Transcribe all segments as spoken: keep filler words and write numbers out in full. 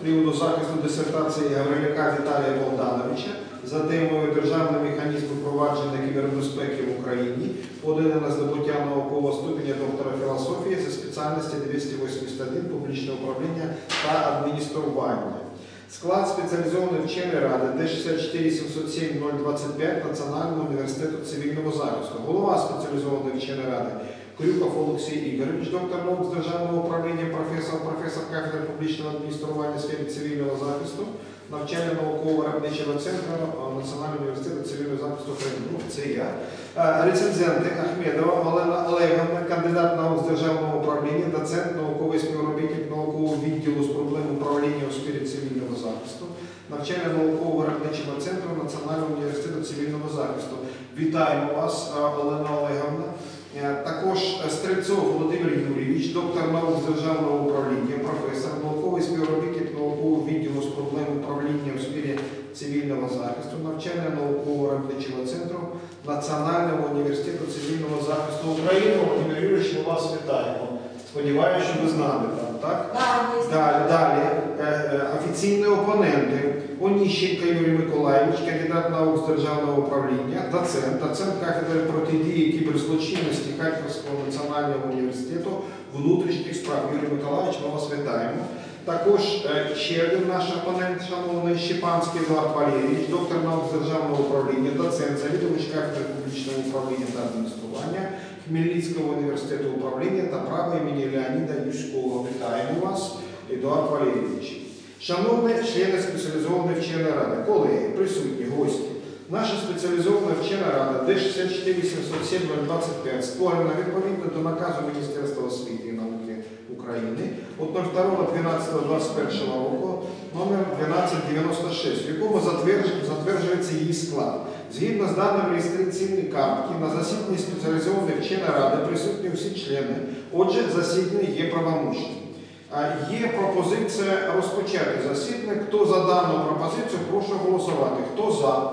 приводу захисту дисертації Гавриляка Віталія Богдановича за темою «Державний механізм впровадження кібербезпеки в Україні», поданий на здобуття наукового ступеня доктора філософії за спеціальності двісті вісімдесят один «Публічне управління та адміністрування». Склад спеціалізованої вченої ради Д шістдесят чотири сімсот сім нуль двадцять п'ять Національного університету цивільного захисту. Голова спеціалізованої вченої ради Крюков Олексій Ігорович, доктор наук з державного управління, професор, професор кафедри публічного адміністрування в сфері цивільного захисту, навчально-науково-виробничого центру Національного університету цивільного захисту України. Ну, це я. Рецензенти Ахмедова Олена Олегівна, кандидат наук з державного управління, доцент, науковий співробітник наукового відділу з проблем управління у сфері цивільного захисту, навчально-науково-виробничого центру Національного університету цивільного захисту. Вітаємо вас, Олена Олегівна. Також Стрельцов Володимир Юрійович, доктор наук з державного управління, професор, науковий співробітник наукового відділу з проблем управління у сфері цивільного захисту, навчально-науково-виробничого центру Національного університету цивільного захисту України. Володимир Юрійович, ми вас вітаємо. Сподіваюся, що ви з нами там, так? Далі, далі. Офіційні опоненти. Оніщенко Юрій Миколаївич, кандидат наук з державного управління, доцент, доцент кафедри протидії кіберзлочинності Харківського національного університету внутрішніх справ. Юрій Миколаївич, ми вас вітаємо. Також ще один наш опонент, шановний Щепанський Едуард Валерійович, доктор наук з державного управління, доцент, завідувач кафедри публічного управління та адміністрування Хмельницького університету управління та права імені Леоніда Юськова. Вітаємо вас, Едуард Валерійович. Шановні члени спеціалізованої вченої ради, колеги, присутні, гості, наша спеціалізована вчена рада Д шістдесят чотири сімсот сім нуль двадцять п'ять створена відповідно до наказу Міністерства освіти і науки України від другого дванадцятого двадцять першого року номер дванадцять дев'яносто шість, в якому затверджується її склад. Згідно з даними реєстраційної картки, на засіданні спеціалізованої вченої ради присутні всі члени, отже, засідання є правомочним. Є пропозиція розпочати засідання. Хто за дану пропозицію, прошу голосувати. Хто за,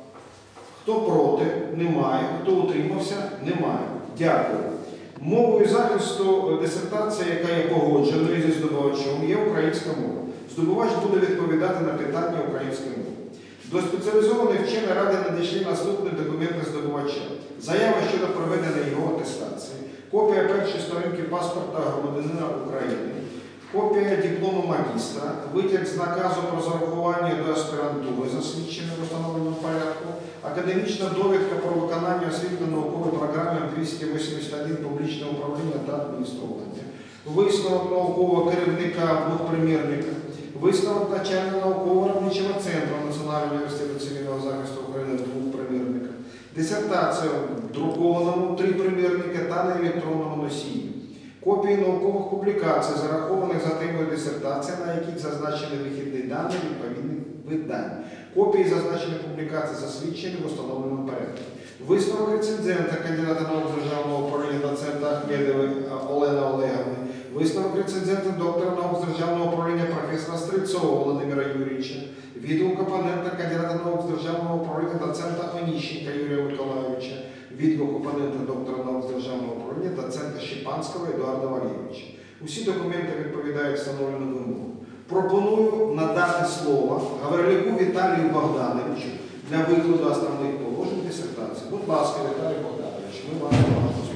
хто проти, немає. Хто утримався, немає. Дякую. Мовою захисту дисертації, яка є погодженою зі здобувачем, є українська мова. Здобувач буде відповідати на питання української мови. До спеціалізованої вченої ради надійшли наступні документи здобувача. Заява щодо проведення його атестації, копія першої сторінки паспорта громадянина України, копія диплому магістра, витяг з наказу про зарахування до аспірантури, засвідчений в установленому порядку, академічна довідка про виконання освітньо-наукової програми двісті вісімдесят один «Публічне управління та адміністрування», висновок наукового керівника двохпримірника, висновок начальника науково-виробничого центру Національного університету цивільного захисту України двохпримірника, дисертація в друкованому три примірника та на електронному носії, копії наукових публікацій, зарахованих за темою дисертації, на яких зазначені вихідні дані відповідних видань. Копії зазначених публікацій засвідчені в установленому порядку. Висновок рецензента, кандидата наук з державного управління, доцента Ахмедової Олени Олегівни. Висновок рецензента, доктора наук з державного управління, професора Стрельцова Володимира Юрійовича. Відгук опонента, кандидата наук з державного управління, доцента Оніщенка Юрія Миколаївича. Відгук опонента, доктора наук з державного управління, доцента Щепанського Едуарда Валерійовича. Усі документи відповідають встановленим вимогам. Пропоную надати слово Гавриляку Віталію Богдановичу для викладу основних положень дисертації. Будь ласка, Віталій Богданович, ми вас просимо.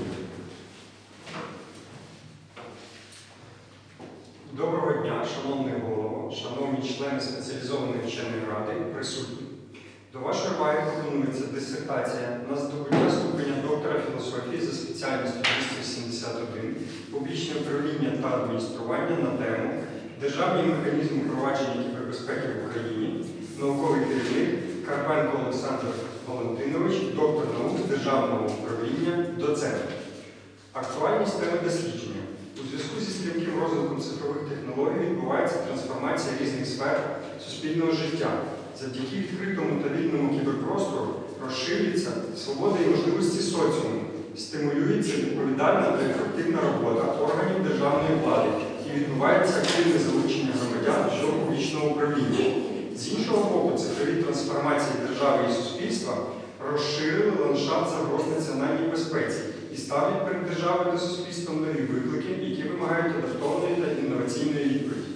Доброго дня, шановний голово, шановні члени спеціалізованої вченої ради, присутні. До вашої уваги пропонується дисертація на здобуття ступеня доктора філософії за спеціальністю двісті сімдесят один «Публічне управління та адміністрування» на тему «Державний механізм впровадження кібербезпеки в Україні», науковий керівник Карпенко Олександр Валентинович, доктор наук з державного управління, доцент. Актуальність теми дослідження. У зв'язку зі стрімким розвитком цифрових технологій відбувається трансформація різних сфер суспільного життя. Завдяки відкритому та вільному кіберпростору розширюється свобода і можливості соціуму, стимулюється відповідальна та ефективна робота органів державної влади і відбувається активне залучення громадян до публічного управління. З іншого боку, цифрові трансформації держави і суспільства розширили ландшафт загроз національній безпеці і ставлять перед державою та суспільством нові виклики, які вимагають адаптованої та інноваційної відповіді.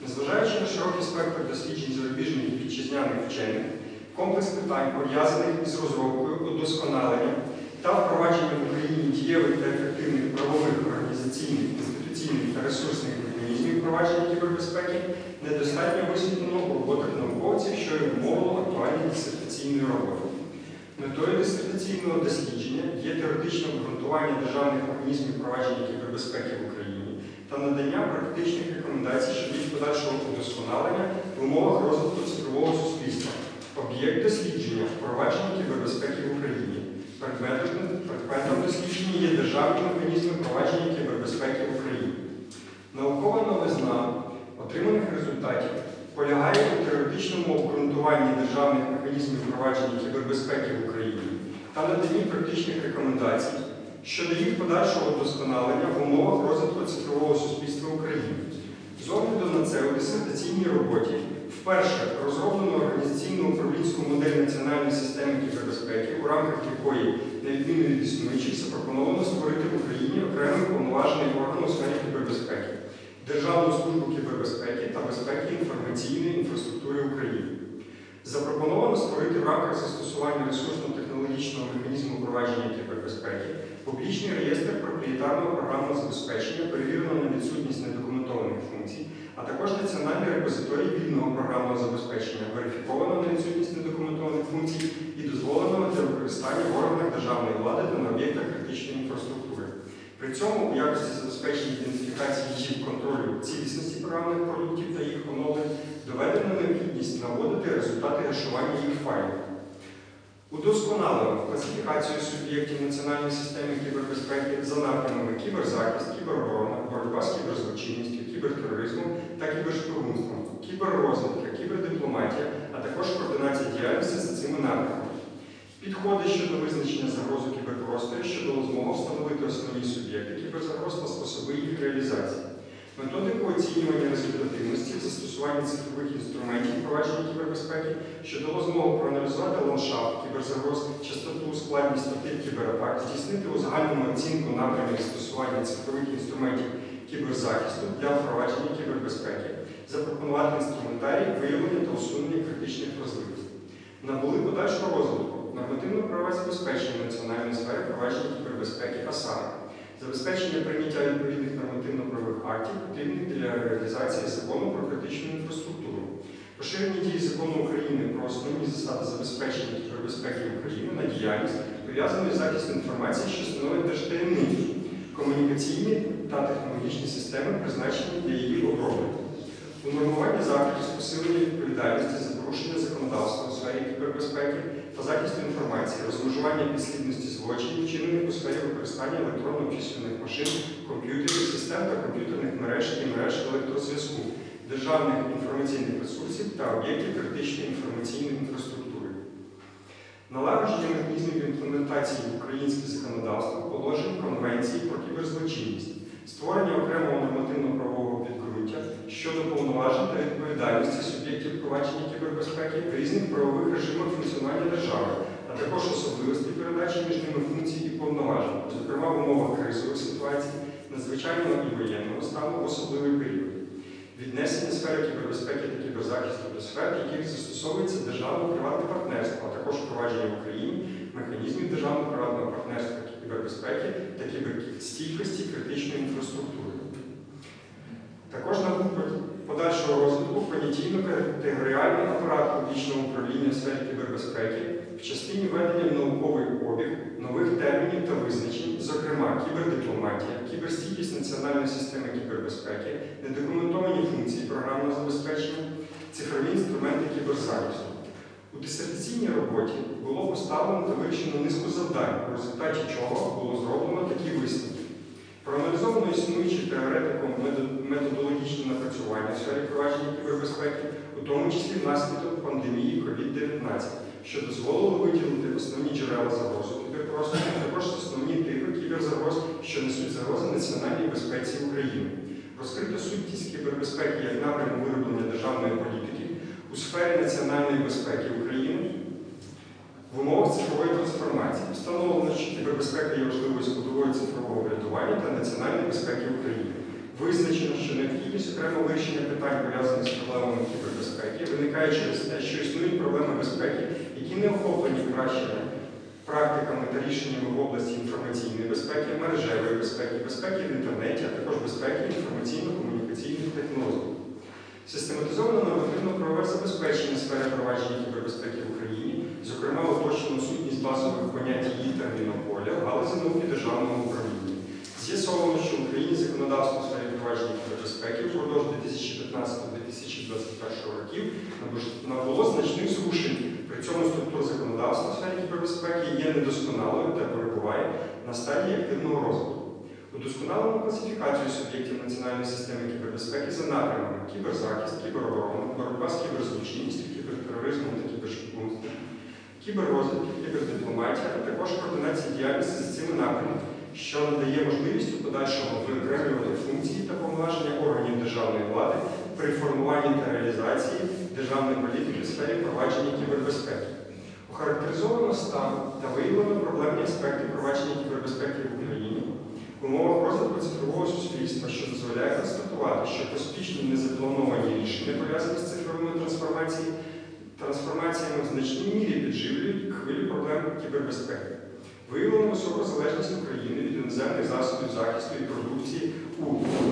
Незважаючи на широкий спектр досліджень зарубіжних і вітчизняних вчених, комплекс питань, пов'язаних із розробкою, удосконаленням та впровадженням в Україні дієвих та ефективних правових, організаційних, інституційних та ресурсних механізмів впровадження кібербезпеки, недостатньо висвітлено у роботах науковців, що й обумовило актуальність дисертаційної роботи. Метою дисертаційного дослідження є теоретичне обґрунтування державних механізмів впровадження кібербезпеки в Україні та надання практичних рекомендацій щодо їх подальшого удосконалення в умовах розвитку цифрового суспільства. Об'єкт дослідження впровадження кібербезпеки в Україні. Предметом, предметом дослідження є державні механізми впровадження кібербезпеки в Україні. Наукова новизна отриманих результатів полягає у теоретичному обґрунтуванні державних механізмів впровадження кібербезпеки в Україні та наданні практичних рекомендацій щодо їх подальшого вдосконалення в умовах розвитку цифрового суспільства України. З огляду на це у дисертаційній роботі вперше розроблено організаційну управлінську модель національної системи кібербезпеки, у рамках якої, на відміну від існуючих, запропоновано створити в Україні окремий повноважений орган у сфері кібербезпеки – Державну службу кібербезпеки та безпеки інформаційної інфраструктури України. Запропоновано створити в рамках застосування ресурсно-технологічного механізму впровадження кібербезпеки публічний реєстр проприєтарного програмного забезпечення, перевіреного на відсутність недокументованих функцій, а також національний репозиторій вільного програмного забезпечення, верифікованого на відсутність недокументованих функцій і дозволеного для використання в органах державної влади та на об'єктах критичної інфраструктури. При цьому у якості забезпечення ідентифікації і контролю цілісності програмних продуктів та їх оновлень доведена необхідність наводити результати гешування їх файлів. Удосконалено класифікацію суб'єктів національної системи кібербезпеки за напрямами кіберзахист, кібероборона, боротьба з кіберзлочинністю, кібертероризмом та кібершпигунством, кіберрозвідка, кібердипломатія, а також координація діяльності за цими напрямками. Підходи щодо визначення загрози кіберпросторі, що дало змогу встановити основні суб'єкти кіберзагроз та способи їх реалізації. Методику оцінювання результативності застосування цифрових інструментів впровадження кібербезпеки, що дало змогу проаналізувати ландшафт кіберзагроз, частоту, складність та тип кібератак, здійснити узагальнену оцінку напрямів застосування цифрових інструментів кіберзахисту для впровадження кібербезпеки, запропонувати інструментарій виявлення та усунення критичних вразливостей. Набули подальшого розвитку нормативно-правове забезпечення національної сфери впровадження кібербезпеки, а саме забезпечення прийняття відповідних нормативно-правових актів, потрібних для реалізації закону про критичну інфраструктуру, поширення дії закону України про основні засади забезпечення кібербезпеки України на діяльність, пов'язану із захистом інформації, що становить держтаємницю, комунікаційні та технологічні системи, призначені для її оброблення. Унормування заходів з посилення відповідальності за порушення законодавства у сфері кібербезпеки та захисту інформації, розмежування підслідності злочинів, вчинених у сфері використання електронно-обчислювальних машин, комп'ютерів, систем та комп'ютерних мереж і мереж електрозв'язку, державних інформаційних ресурсів та об'єктів критичної інформаційної інфраструктури. Налагодження механізмів імплементації в українське законодавство положень Конвенції про кіберзлочинність, створення окремого нормативно-правового підґрунтя щодо повноважень та відповідальності суб'єктів впровадження кібербезпеки в різних правових режимах функціонування держави, а також особливості передачі між ними функцій і повноважень, зокрема в умовах кризових ситуацій, надзвичайного і воєнного стану в особливий період. Віднесення сфери кібербезпеки та кіберзахисту до сфер, в яких застосовується державно-приватне партнерство, а також впровадження в Україні механізмів державно-приватного партнерства кібербезпеки та кіберстійкості критичної інфраструктури. Також на подальшого розвитку понятійно-категоріальний апарат публічного управління в сфері кібербезпеки в частині введення в науковий обіг нових термінів та визначень, зокрема кібердипломатія, кіберстійкість національної системи кібербезпеки, недокументовані функції програмного забезпечення, цифрові інструменти кіберзахисту. У дисертаційній роботі було поставлено та вирішено низку завдань, в результаті чого було зроблено такі висновки. Проаналізовано існуючі теоретиком методологічні напрацювання в сфері впровадження кібербезпеки, у тому числі внаслідок пандемії ковід дев'ятнадцять, що дозволило виділити основні джерела загрози кіберпростору, а також основні типи кіберзагроз, що несуть загрози національній безпеці України. Розкрито суттість кібербезпеки як напряму вироблення державної політики у сфері національної безпеки України в умовах цифрової трансформації. Встановлено, що кібербезпека є важливою складовою цифрового врятування та національної безпеки України. Визначено, що необхідність окремо вирішення питань, пов'язаних з проблемами кібербезпеки, виникає через те, що існують проблеми безпеки, які не охоплені кращими практиками та рішеннями в області інформаційної безпеки, мережевої безпеки, безпеки в інтернеті, а також безпеки інформаційно-комунікаційних технологій. Систематизовано нормативно-правове забезпечення сфери провадження кібербезпеки в Україні, зокрема уточнено сутність базових понять її терміну поля в галузі науки державного управління. З'ясовано, що в Україні законодавство у сфері провадження кібербезпеки впродовж дві тисячі п'ятнадцятого - дві тисячі двадцять першого років набуло значних зрушень. При цьому структура законодавства у сфері кібербезпеки є недосконалою та перебуває на стадії активного розвитку. Удосконалено класифікацію суб'єктів національної системи кібербезпеки за напрямами кіберзахист, кібероборона, боротьба з кіберзлочинністю, кібертероризмом та кібершпигунством, кіберрозвідки, кібердипломатія, а також координація діяльності з цими напрямами, що надає можливість у подальшому виокремлювати функції та повноваження органів державної влади при формуванні та реалізації державної політики в сфері провадження кібербезпеки. Охарактеризовано стан та виявлено проблемні аспекти провадження кібербезпеки в Україні в умовах розвитку цифрового суспільства, що дозволяє констатувати, що поспішні незаплановані рішення, пов'язані з цифровими трансформаціями, трансформаціями в значній мірі підживлюють хвилю проблем кібербезпеки. Виявлено високу залежність України від іноземних засобів захисту і продукції у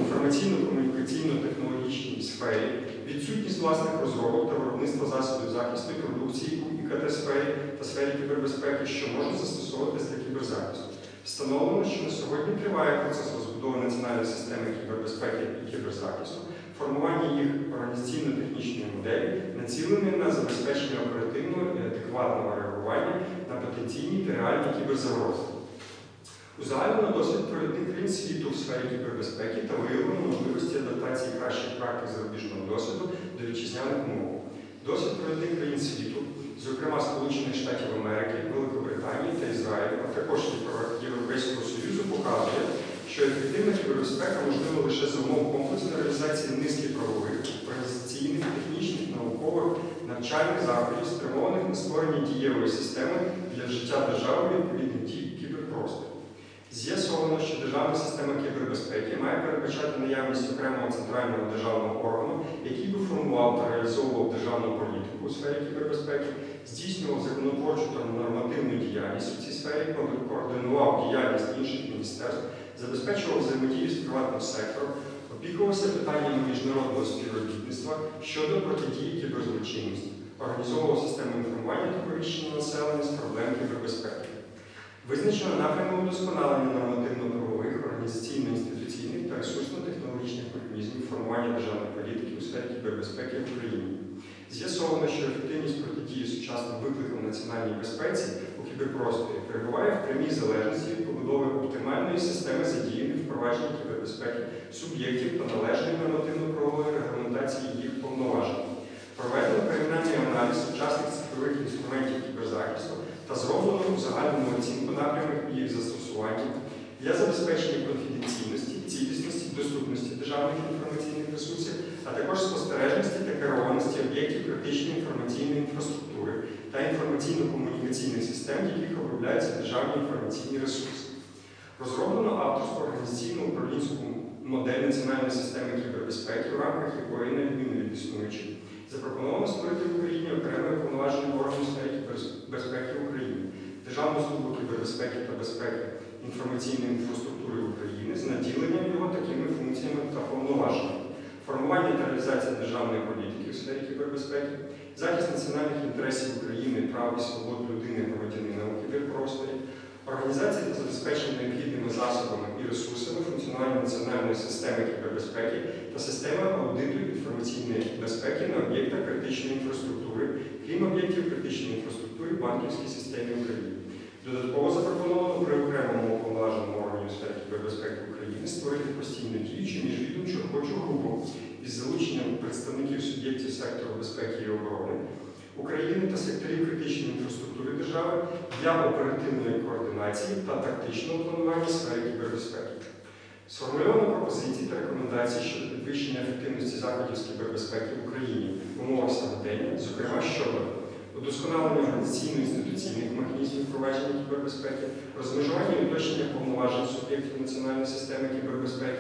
інформаційно-комунікаційно-технологічній сфері, відсутність власних розробок та виробництва засобів захисту і продукції у І К Т-сфері та сфері кібербезпеки, що можуть застосовуватися для кіберзахисту. Встановлено, що на сьогодні триває процес розбудови національної системи кібербезпеки і кіберзахисту, формування їх організаційно-технічної моделі, націленої на забезпечення оперативного і адекватного реагування на потенційні та реальні кіберзагрози. Узагальнено досвід провідних країн світу в сфері кібербезпеки та виявлено можливості адаптації кращих практик зарубіжного досвіду до вітчизняних умов. Досвід провідних країн світу, зокрема Сполучених Штатів Америки, Великобританії та Ізраїлю, а також Європейського Союзу, показує, що ефективна кібербезпека можлива лише за умов комплексної реалізації низки правових, організаційних, технічних, наукових, навчальних заходів, спрямованих на створення дієвої системи для життя держави у відповідній кіберпросторі. З'ясовано, що державна система кібербезпеки має передбачати наявність окремого центрального державного органу, який би формував та реалізовував державну політику у сфері кібербезпеки, здійснював законотворчу та нормативну діяльність у цій сфері, координував діяльність інших міністерств, забезпечував взаємодію з приватним сектором, опікувався питаннями міжнародного співробітництва щодо протидії кіберзлочинності, організовував систему інформування та повіщення населення з проблем кібербезпеки. Визначено напрямок удосконалення нормативно-правових, організаційно-інституційних та ресурсно-технологічних механізмів формування державної політики у сфері кібербезпеки в Україні. З'ясовано, що ефективність протидії сучасним викликам національній безпеці у кіберпросторі перебуває в прямій залежності від побудови оптимальної системи задіяних впровадження кібербезпеки суб'єктів та належної нормативно-правової регламентації їх повноважень. Проведено порівняльний аналіз сучасних цифрових інструментів кіберзахисту та зроблено узагальнену оцінку напрямів їх застосування для забезпечення конфіденційності, цілісності, доступності державних інформаційних ресурсів, а також спостережності та керованості об'єктів критичної інформаційної інфраструктури та інформаційно-комунікаційних систем, в яких обробляються державні інформаційні ресурси. Розроблено авторську організаційну управлінську модель національної системи кібербезпеки, в рамках якої, на відміну від існуючих, запропоновано створити в Україні окремий уповноважений орган у сфері кібербезпеки в Україні, Державну службу кібербезпеки та безпеки інформаційної інфраструктури України з наділенням його такими функціями та повноваженнями, формування та реалізація державної політики у сфері кібербезпеки, захист національних інтересів України, прав і свобод людини і громадянина у кіберпросторі, організація та забезпечення необхідними засобами і ресурсами функціонування національної системи кібербезпеки та системи аудиту інформаційної безпеки на об'єктах критичної інфраструктури, крім об'єктів критичної інфраструктури в банківській системі України. Додатково запропоновано при окремому уповноваженому органі у сфері кібербезпеки України створити постійно діючу міжвідомчу робочу групу із залученням представників суб'єктів сектору безпеки і оборони України та секторів критичної інфраструктури держави для оперативної координації та тактичного планування сфери кібербезпеки. Сформульовано пропозиції та рекомендації щодо підвищення ефективності заходів з кібербезпеки в Україні в умовах сьогодення, зокрема щодо удосконалення організаційно-інституційних механізмів впровадження кібербезпеки, розмежування і уточнення повноважень суб'єктів національної системи кібербезпеки,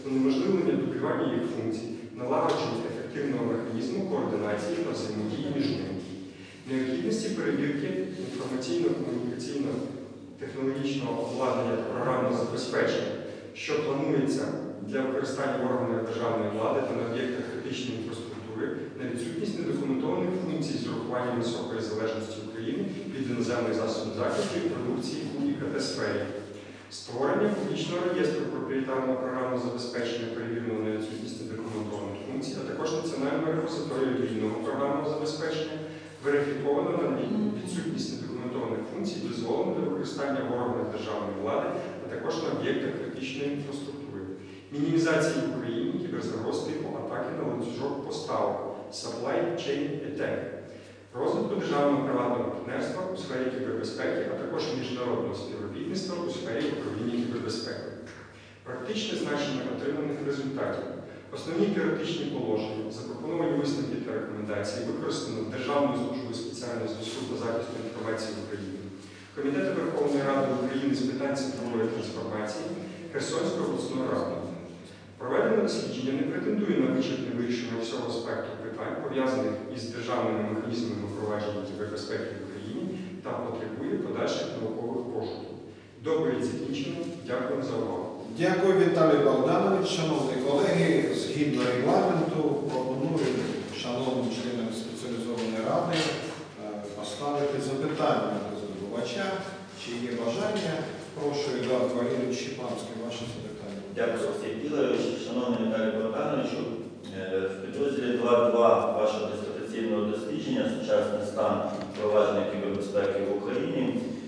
унеможливлення дублювання їх функцій, налагодження ефективного механізму координації та взаємодії між ними, необхідності перевірки інформаційно-комунікаційно-технологічного обладнання та програмного забезпечення, що планується для використання органами державної влади та на об'єктах критичної інфраструктури, на відсутність недокументованих функцій з урахуванням високої залежності України від іноземних засобів захисту і продукції у І К Т-сфері, створення публічного реєстру проприєтарного програмного забезпечення, перевіреного на відсутність недокументованих функцій, а також національного репозиторію вільного програмного забезпечення, верифіковано на відсутність недокументованих функцій, дозволено для використання в органах державної влади, а також на об'єктах критичної інфраструктури, мінімізації в Україні кіберзагроз типу атаки на ланцюжок поставок, supply chain attack, розвитку державного приватного партнерства у сфері кібербезпеки, а також міжнародного співробітництва у сфері управління кібербезпеки. Практичне значення отриманих результатів. Основні теоретичні положення, запропоновані висновки та рекомендації використано Державною службою спеціального зв'язку та захисту інформації в Україні, Комітетом Верховної Ради України з питань цифрової трансформації, Херсонською обласною радою. Проведене дослідження не претендує на вичерпне вирішення всього спектру питань, пов'язаних із державними механізмами впровадження кібербезпеки в Україні та потребує подальших наукових пошуків. Доповідь закінчена. Дякую за увагу. Дякую, Віталій Богданович. Шановні колеги, згідно регламенту, пропоную шановним членам спеціалізованої ради поставити запитання до здобувача. Чи є бажання? Прошу, Едуард Валерійович Шипанський, ваше запитання. Дякую, Олексій Віталійович. Шановний Віталій Богдановичу, в підрозділі два два вашого дисертаційного дослідження «Сучасний стан впровадження кібербезпеки в Україні»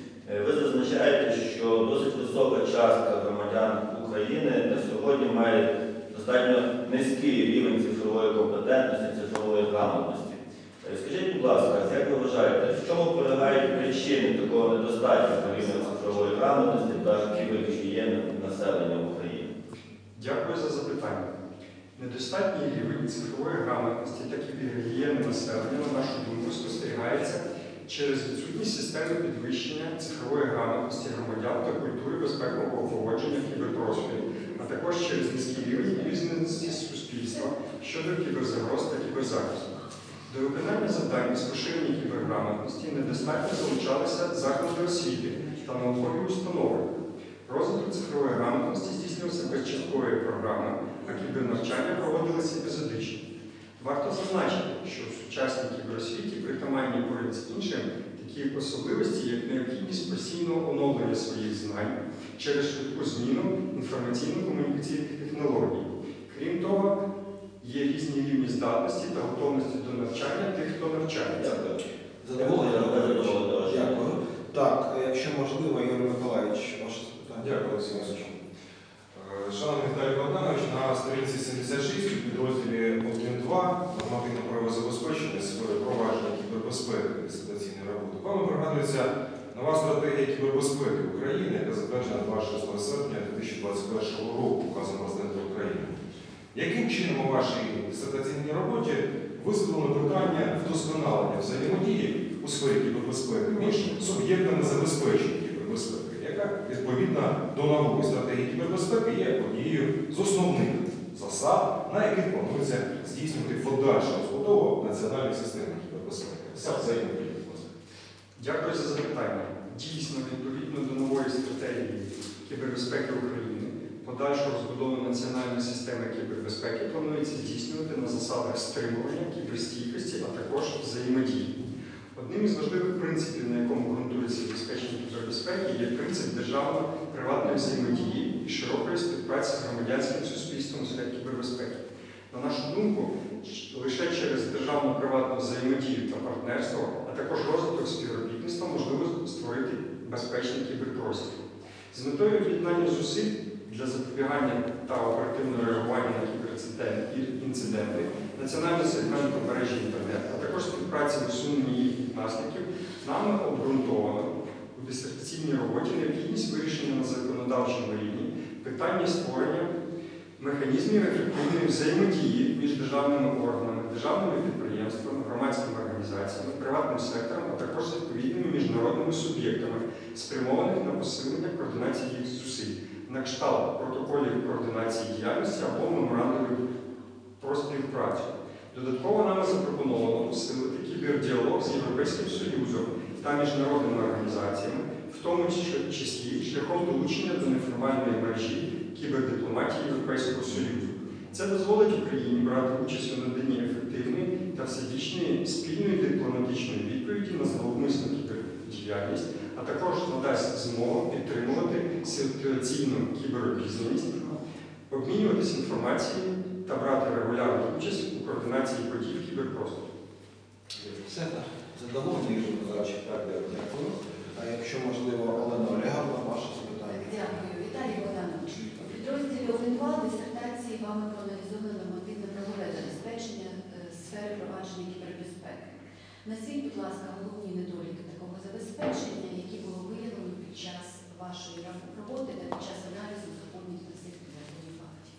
ви зазначаєте, що досить висока частка громадян України на сьогодні має достатньо низький рівень цифрової компетентності, цифрової грамотності. Скажіть, будь ласка, як ви вважаєте, в чому полягають причини такого недостатнього рівня цифрової грамотності та кібергігієни населення в Україні? Дякую за запитання. Недостатній рівень цифрової грамотності та кібергігієни населення, на нашу думку, спостерігається через відсутність системи підвищення цифрової грамотності громадян та культури безпекового поводження в кіберпросторі, а також через низький рівень обізнаності суспільства щодо кіберзагроз та кіберзахисту. До виконання завдань з поширення кіберграмотності недостатньо залучалися заклади освіти та наукові установи. Розвиток цифрової грамотності здійснювався без чіткої програми, а кібернавчання проводилися епізодично. Варто зазначити, що в сучасній кіберосвіті притаманні поряд з іншим такі особливості, як необхідність постійного оновлення своїх знань через швидку зміну інформаційно-комунікаційних технологій. Крім того, є різні рівні здатності та готовності до навчання тих, хто навчається. Дякую. Задоволення, задоволення. Дякую. Так, якщо можливо, Ігор Миколаївич, ваше запитання. Дякую, Олексій Васильович. Шановний Віталій Богданович, на сторінці сімдесят шість у підрозділі один два нормативно-правове забезпечення сфери провадження кібербезпеки та дисертаційної роботи вами пригадується нова стратегія кібербезпеки України, яка затверджена двадцять шостого серпня дві тисячі двадцять першого року указом Президента України. Яким чином у вашій дисертаційній роботі висвітлено питання вдосконалення взаємодії у сфері кібербезпеки між суб'єктами забезпечення кібербезпеки, яка відповідно до нової стратегії кібербезпеки є однією з основних засад, на яких планується здійснювати подальшу розбудову національної системи кібербезпеки? Взаємодії. Дякую за запитання. Дійсно, відповідно до нової стратегії кібербезпеки України, подальшу розбудову національної системи кібербезпеки планується здійснювати на засадах стримування, кіберстійкості, а також взаємодії. Одним із важливих принципів, на якому ґрунтується забезпечення кібербезпеки, є принцип державно-приватної взаємодії і широкої співпраці з громадянським суспільством у сфері кібербезпеки. На нашу думку, лише через державно-приватну взаємодію та партнерство, а також розвиток співробітництва можливо створити безпечний кіберпростір. З метою об'єднання зусиль для запобігання та оперативного реагування на кіберінциденти, національний сегмент мережі інтернет, а також співпраці в усуненні їхніх наслідків, нами обґрунтовано у дисертаційній роботі необхідність вирішення на законодавчому рівні питання створення механізмів ефективної взаємодії між державними органами, державними підприємствами, громадськими організаціями, приватним сектором, а також з відповідними міжнародними суб'єктами, спрямованих на посилення координації їх зусиль на кшталт протоколів координації діяльності або меморандумів про співпрацю. Додатково нами запропоновано посилити кібердіалог з Європейським Союзом та міжнародними організаціями, в тому числі шляхом долучення до неформальної мережі кібердипломатії Європейського Союзу. Це дозволить Україні брати участь у наданні ефективної та всебічної спільної дипломатичної відповіді на зловмисну кібердіяльність, а також надасть змогу підтримувати ситуаційну кіберобізнаність, обмінюватися інформацією та брати регулярну участь у координації подій в кіберпросторі. Все так. Задоволений, Ігор Михайлович, так, дякую. А якщо можливо, Олена Олеговна, ваше запитання. Дякую. Віталій Богданович, у підрозділі один два дисертації вами проаналізовано нормативно-правове забезпечення е, сфери провадження кібербезпеки. Назвіть, будь ласка, головні недоліки такого забезпечення, які було виявлено під час вашої роботи та під час аналізу законних та цих підрозділів фактів.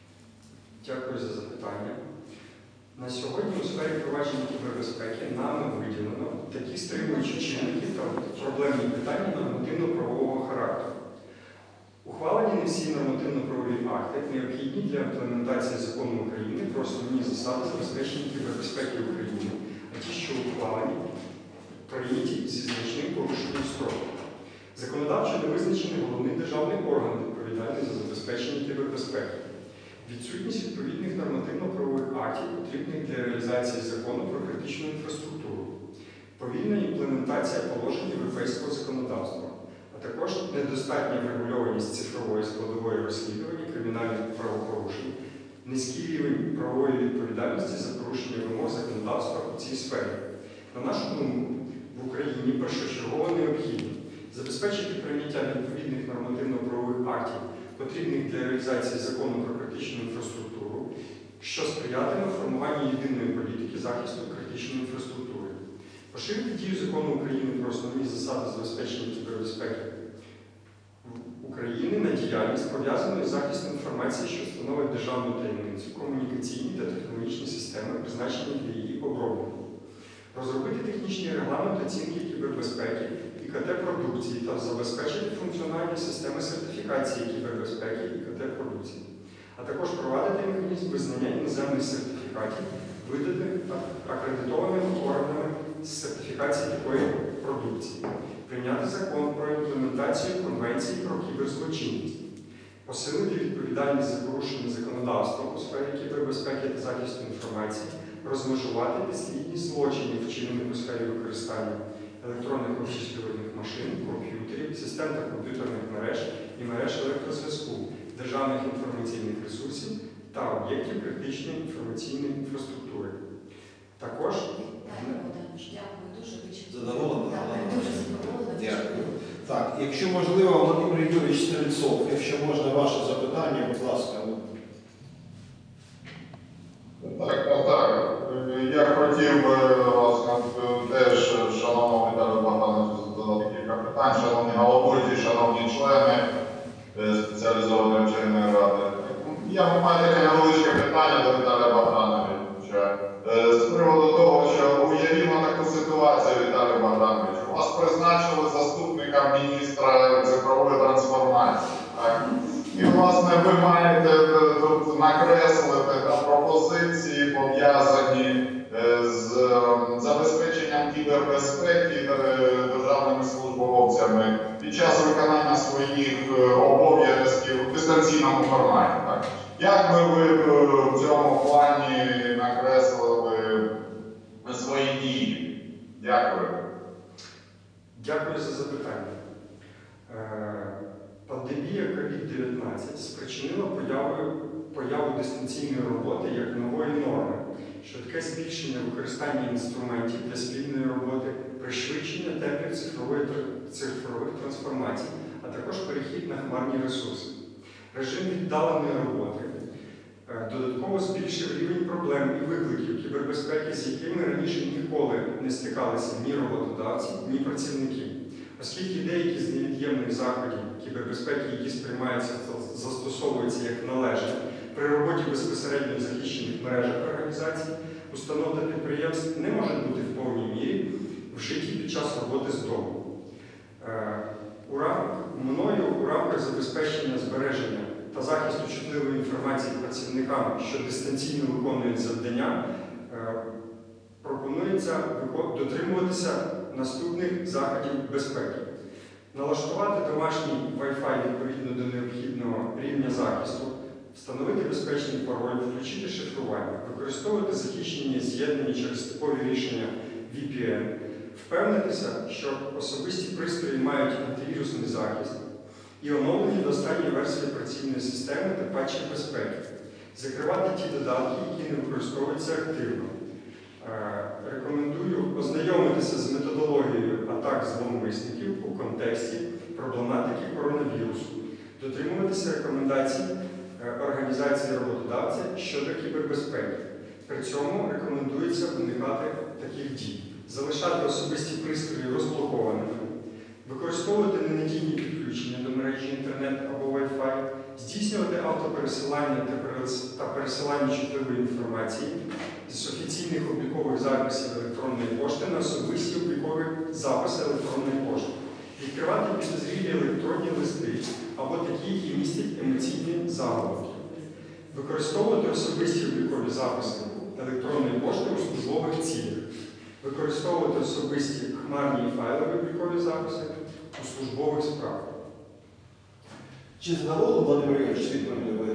Дякую за запитання. На сьогодні у сфері провадження кібербезпеки нами виділено такі стримуючі чинники та проблемні питання нормативно-правового характеру. Ухвалені не всі нормативно-правові акти, необхідні для імплементації Закону України про основні засади забезпечення кібербезпеки України, а ті, що ухвалені, прийняті зі значним порушенням строку. Законодавчо не визначений головний державний орган, відповідальний за забезпечення кібербезпеки. Відсутність відповідних нормативно-правових актів, потрібних для реалізації Закону про критичну інфраструктуру, повільна імплементація положень європейського законодавства, а також недостатня врегульованість цифрової складової розслідування кримінальних правопорушень, низький рівень правової відповідальності за порушення вимог законодавства у цій сфері. На нашу думку, в Україні першочергово необхідно забезпечити прийняття відповідних нормативно-правових актів, потрібних для реалізації Закону про критичну інфраструктуру, що сприятиме формуванню єдиної політики захисту критичної інфраструктури, поширити дію Закону України про основні засади забезпечення кібербезпеки України на діяльність, пов'язану із захистом інформації, що становить державну таємницю, комунікаційні та технологічні системи, призначені для її оброблення, розробити технічний регламент оцінки кібербезпеки і ка те-продукції та забезпечити функціональні системи сертифікації кібербезпеки і ка те-продукції, а також провадити механізм визнання іноземних сертифікатів, виданих акредитованими органами з сертифікації такої продукції, прийняти закон про імплементацію Конвенції про кіберзлочинність, посилити відповідальність за порушення законодавства у сфері кібербезпеки та захисту інформації, розмежувати підслідність злочинів, вчинених у сфері використання електронних обчислювальних машин, комп'ютерів, систем та комп'ютерних мереж і мереж електрозв'язку, державних інформаційних ресурсів та об'єктів критичної інформаційної інфраструктури. Також Дякую, Богданович, дякую, дуже вичерпно. Задоволена? Так, дуже задоволена. Дякую. Так, якщо можливо, Володимир Юрійович Стрельцов, якщо можна ваше запитання, будь ласка. Так, так, так. Я хотів би вас теж, шановного Віталія Богдановича, задати кілька питань. Шановні головуючі, шановні члени спеціалізованої вченої ради. Я маю таке невеличке питання до Віталія Богдановича. З приводу того, що уявімо таку ситуацію, Віталій Богданович. Вас призначили заступником міністра цифрової трансформації. Так? І, власне, ви маєте тут накреслити пропозиції, пов'язані з забезпеченням кібербезпеки державними службовцями під час виконання своїх обов'язків у дистанційному форматі. Так? Як би ви в цьому плані накреслили свої дії? Дякую. дякую за запитання. Пандемія ковід дев'ятнадцять спричинила появу, появу дистанційної роботи як нової норми, швидке збільшення використання інструментів для спільної роботи, пришвидшення темпів цифрової, цифрових трансформацій, а також перехід на хмарні ресурси. Режим віддаленої роботи додатково збільшив рівень проблем і викликів кібербезпеки, з якими раніше ніколи не стикалися ні роботодавці, ні працівники. Оскільки деякі з невід'ємних заходів кібербезпеки, які сприймаються, застосовуються як належне при роботі безпосередньо в захищених мережах організацій, установ та підприємств, не можуть бути в повній мірі вжиті під час роботи з дому. У рамках Мною у рамках забезпечення збереження та захисту чутливої інформації працівникам, що дистанційно виконують завдання, е, пропонується дотримуватися наступних заходів безпеки. Налаштувати домашній Wi-Fi відповідно до необхідного рівня захисту, встановити безпечний пароль, включити шифрування, використовувати захищені з'єднання через типові рішення ві пі ен, впевнитися, що особисті пристрої мають антивірусний захист і оновлені до останньої версії операційної системи та патчі безпеки, закривати ті додатки, які не використовуються активно. Рекомендую ознайомитися з методологією атак зловмисників у контексті проблематики коронавірусу, дотримуватися рекомендацій організації роботодавця щодо кібербезпеки. При цьому рекомендується уникати таких дій: залишати особисті пристрої розблокованими, використовувати ненадійні підключення до мережі інтернет або Wi-Fi, здійснювати автопересилання та пересилання чутливої інформації з офіційних облікових записів електронної пошти на особисті облікові записи електронної пошти, відкривати підозрілі електронні листи або такі, які містять емоційні заголовки, використовувати особисті облікові записи електронної пошти у службових цілях, використовувати особисті хмарні і файлові облікові записи у службових справах. Чи задоволені, Володимир Ігорович, відповідь ви?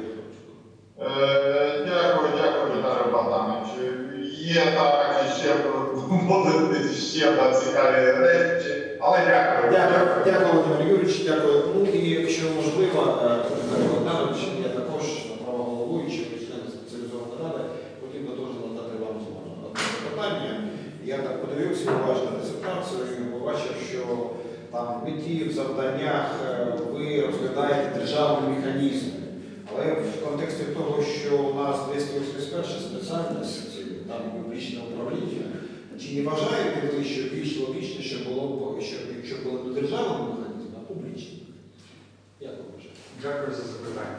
Е, Дякую, дякую, Віталій Богданович. Є так, і ще будуть ще одна цікаві речі, але дякую. Дякую, дякую, Володимир Юрійович, дякую. Ну і якщо можливо, Віталій Богданович, я також на право головуючого, члени спеціалізованої ради, хотів би теж надати вам одне запитання. Я так подивився уважно на дисертацію і побачив, що там в меті, в завданнях ви розглядаєте державні механізми. Але в контексті того, що у нас двісті вісімдесят перша спеціальність, там публічне управління, чи не вважаєте ви, що більш логічніше було б, що, якщо було б державний механізм, а публічний? Як ви вважаєте? Дякую за запитання.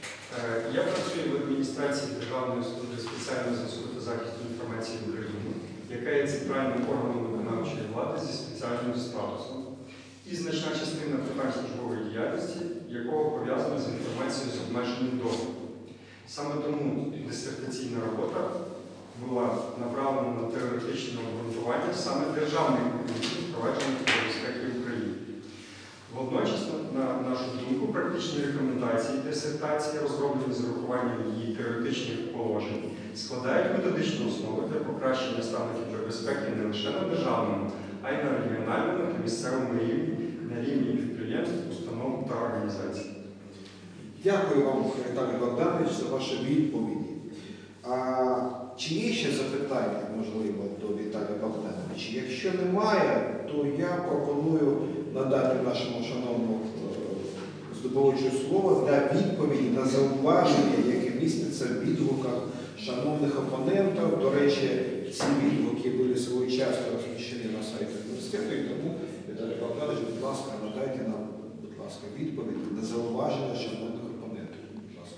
Я працюю в адміністрації Державної служби спеціального зв'язку та захисту інформації України, яка є центральним органом виконавчої влади зі спеціальним статусом. І значна частина питань службової діяльності, якого пов'язана з інформацією з обмеженим доступом. Саме тому дисертаційна робота була направлена на теоретичне обґрунтування саме державних механізмів впровадження кібербезпеки в Україні. Водночас, на нашу думку, практичні рекомендації дисертації, розроблені з урахуванням її теоретичних положень, складають методичну основу для покращення стану кібербезпеки не лише на державному, а й на регіональному та місцевому рівні, на рівні підприємств, установ та організацій. Дякую вам, Віталій Богданович, за ваші відповіді. А, чи є ще запитання, можливо, до Віталія Богдановича? Якщо немає, то я пропоную надати нашому шановному здобувачу слово для відповіді на зауваження, які містяться в відгуках шановних опонентів. До речі, ці відгуки були своєчасно розміщені на сайті університету, і тому, Віталій Богданович, будь ласка, надайте нам, будь ласка, відповідь на зауваження шановних опонентів. Будь ласка.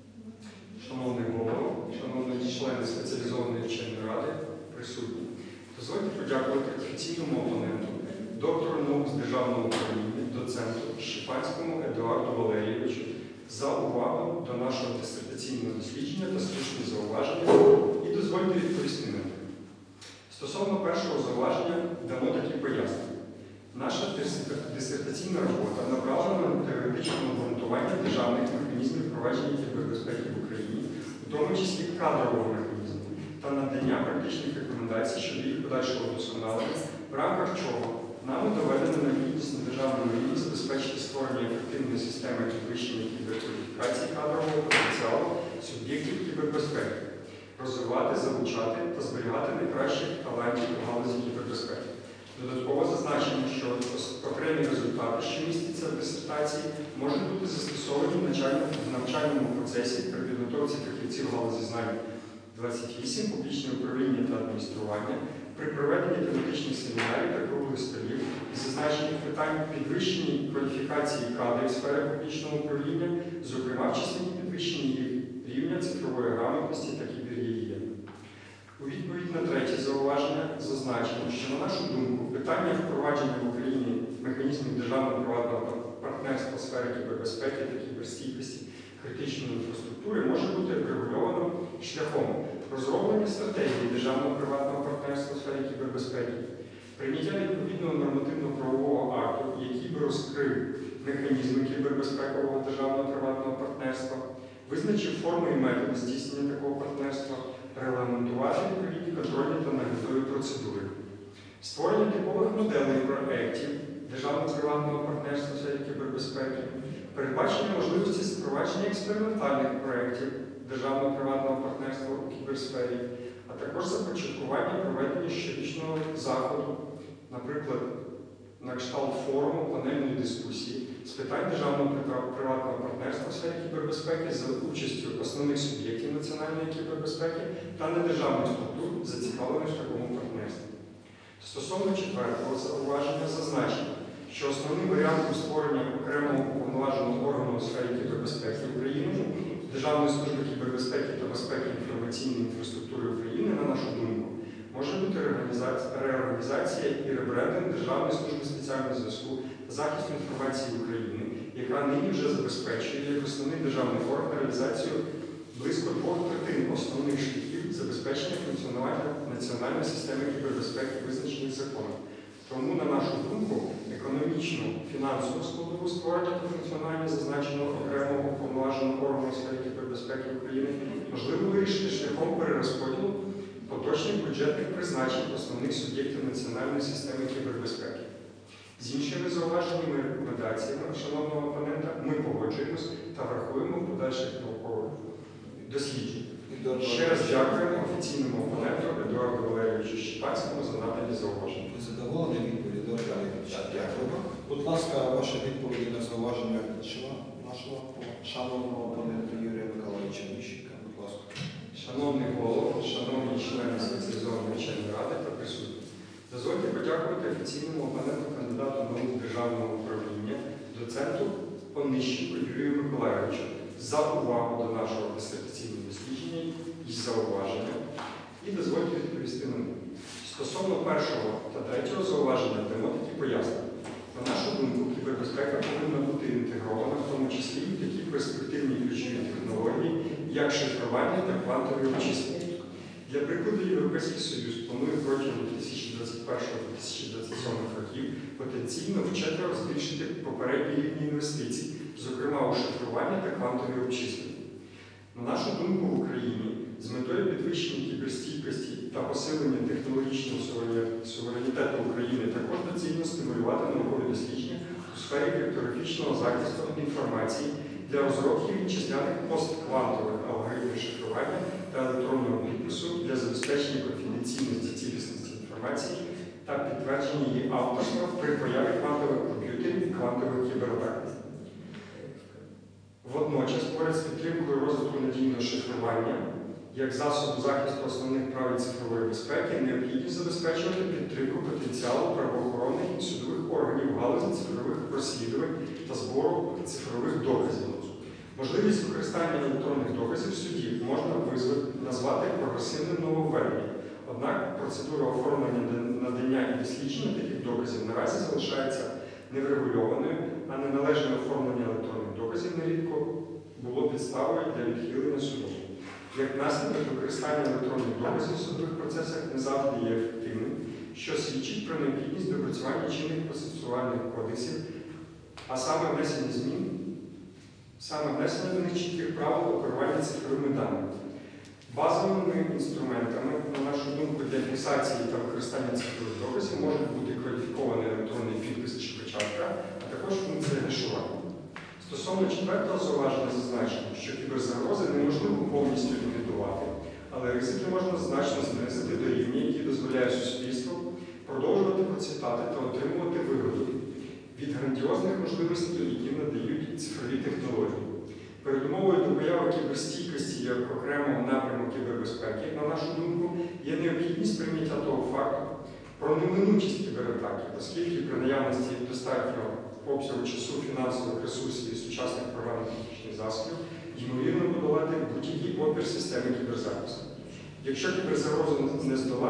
Шановний голово, шановні члени спеціалізованої вченої ради, присутні. Дозвольте подякувати офіційному опоненту, доктору наук з державного управління, доценту Щепанському Едуарду Валерійовичу за увагу до нашого дисертаційного дослідження та слушні зауваження, і дозвольте відповісти на них. Стосовно першого зауваження дамо такі пояснення. Наша дисертаційна робота направлена на теоретичне обґрунтування державних механізмів впровадження кібербезпеки в Україні, в тому числі кадрового механізму, та надання практичних рекомендацій щодо їх подальшого вдосконалення, в рамках чого нами доведено необхідність на державному рівні забезпечити створення ефективної системи підвищення кіберкваліфікації кадрового потенціалу суб'єктів кібербезпеки, розвивати, залучати та зберігати найкращих талантів у галузі кібербезпеки. Додатково зазначено, що окремі результати, що містяться в дисертації, можуть бути застосовані в навчальному процесі при підготовці фахівців в галузі знань двадцять вісім, публічне управління та адміністрування, при проведенні тематичних семінарів та круглих столів із зазначених питань підвищенні кваліфікації кадрів в сфері публічного управління, зокрема в частині підвищення рівня цифрової грамотності та кібергігієни. У відповідь на третє зауваження зазначено, що, на нашу думку, питання впровадження в Україні механізмів державно-приватного партнерства партнерства у сфері кібербезпеки та кіберстійкості критичної інфраструктури може бути врегульовано шляхом розроблення стратегії державно-приватного партнерства у сфері кібербезпеки, прийняття відповідного нормативно-правового акту, який би розкрив механізми кібербезпекового державно-приватного партнерства, визначив форми і методи здійснення такого партнерства, регламентувати відповідні контрольні та наглядові процедури, створення типових моделей проєктів державно-приватного партнерства у сфері кібербезпеки, передбачення можливості запровадження експериментальних проєктів державно-приватного партнерства у кіберсфері, а також започаткування проведення щорічного заходу, наприклад, на кшталт форуму панельної дискусії з питань державного приватного партнерства у сфері кібербезпеки за участю основних суб'єктів національної кібербезпеки та недержавних структур, зацікавлених в такому партнерстві. Стосовно четвертого зауваження зазначено, що основним варіантом створення окремого уповноваженого органу у сфері кібербезпеки України, Державної служби кібербезпеки та безпеки інформаційної інфраструктури України, на нашу думку, може бути реорганізація і ребрендинг Державної служби спеціального зв'язку та захисту інформації України, яка нині вже забезпечує як основний державний орган реалізацію близько двох третин основних шляхів забезпечення функціонування національної системи кібербезпеки, визначених законом. Тому, на нашу думку, економічну, фінансову складову створення та функціонування зазначеного окремого уповноваженого органу у сфері кібербезпеки України можливо вирішити шляхом перерозподілу поточних бюджетних призначень основних суб'єктів національної системи кібербезпеки. З іншими зауваженнями і рекомендаціями шановного опонента ми погоджуємось та врахуємо в подальших наукових досліджень. Ще раз дякуємо офіційному опоненту Едуарду Валерійовичу Щепанському за надані зауваження. Ви задоволені відповіді? Дякуємо. Будь ласка, ваші відповіді на зауваження нашого шановного опонента Юрія Миколаївича Міщенка. Будь ласка. Шановний голово, шановні члени спеціалізованої вченої ради та присутні, дозвольте подякувати офіційному опоненту кандидату наук державного управління, доценту Онищенку Юрію Миколаївичу за увагу до нашого дисертаційного дослідження і зауваження. І дозвольте відповісти на них. Стосовно першого та третього зауваження дамо такі пояснення. На нашу думку, кібербезпека повинна бути інтегрована, в тому числі і такі перспективні ключові технології, як шифрування та квантові обчислення. Для прикладу, Європейський Союз планує протягом дві тисячі двадцять першого - дві тисячі двадцять сьомого років потенційно вчетверо збільшити попередні рівні інвестицій, зокрема у шифрування та квантові обчислення. На нашу думку, в Україні з метою підвищення кіберстійкості та посилення технологічного суверенітету України також доцільно стимулювати наукові дослідження у сфері криптографічного захисту інформації для розробки вітчизняних постквантових алгоритмів шифрування та електронного підпису для забезпечення конфіденційності цілісності інформації та підтвердження її авторства при появі квантових комп'ютерів і квантових кібератак. Водночас, поряд з підтримкою розвитку надійного шифрування, як засобу захисту основних прав і цифрової безпеки, необхідно забезпечувати підтримку потенціалу правоохоронних і судових органів в галузі цифрових розслідувань та збору цифрових доказів. Можливість використання електронних доказів в суді можна назвати прогресивним нововведенням. Однак процедура оформлення, надання і дослідження таких доказів наразі залишається неврегульованою, а неналежне оформлення електронних доказів нерідко було підставою для відхилення судом. Як наслідок, використання електронних доказів в судових процесах не завжди є ефективним, що свідчить про необхідність допрацювання чинних процесуальних кодексів, а саме внесення змін, саме внесення до них чітких правил оперування цифровими даними. Базовими інструментами, на нашу думку, для фіксації та використання цифрових доказів можуть бути кваліфікований електронний підпис чи печатка, а також функція гешування. Стосовно четвертого зауваження зазначено, що кіберзагрози неможливо повністю ліквідувати, але ризики можна значно знизити до рівня, який дозволяє суспільству продовжувати процвітати та отримувати вигоду від грандіозних можливостей, які надають цифрові технології. Передумовою до появи кіберстійкості як окремого напряму кібербезпеки, на нашу думку, є необхідність прийняття того факту про неминучість кібератаків, оскільки при наявності достатнього обсягу часу, фінансових ресурсів і сучасних програмно-технічних засобів ймовірно подолати будь-який опір системи кіберзахисту. Якщо кіберзагрозу не здолати,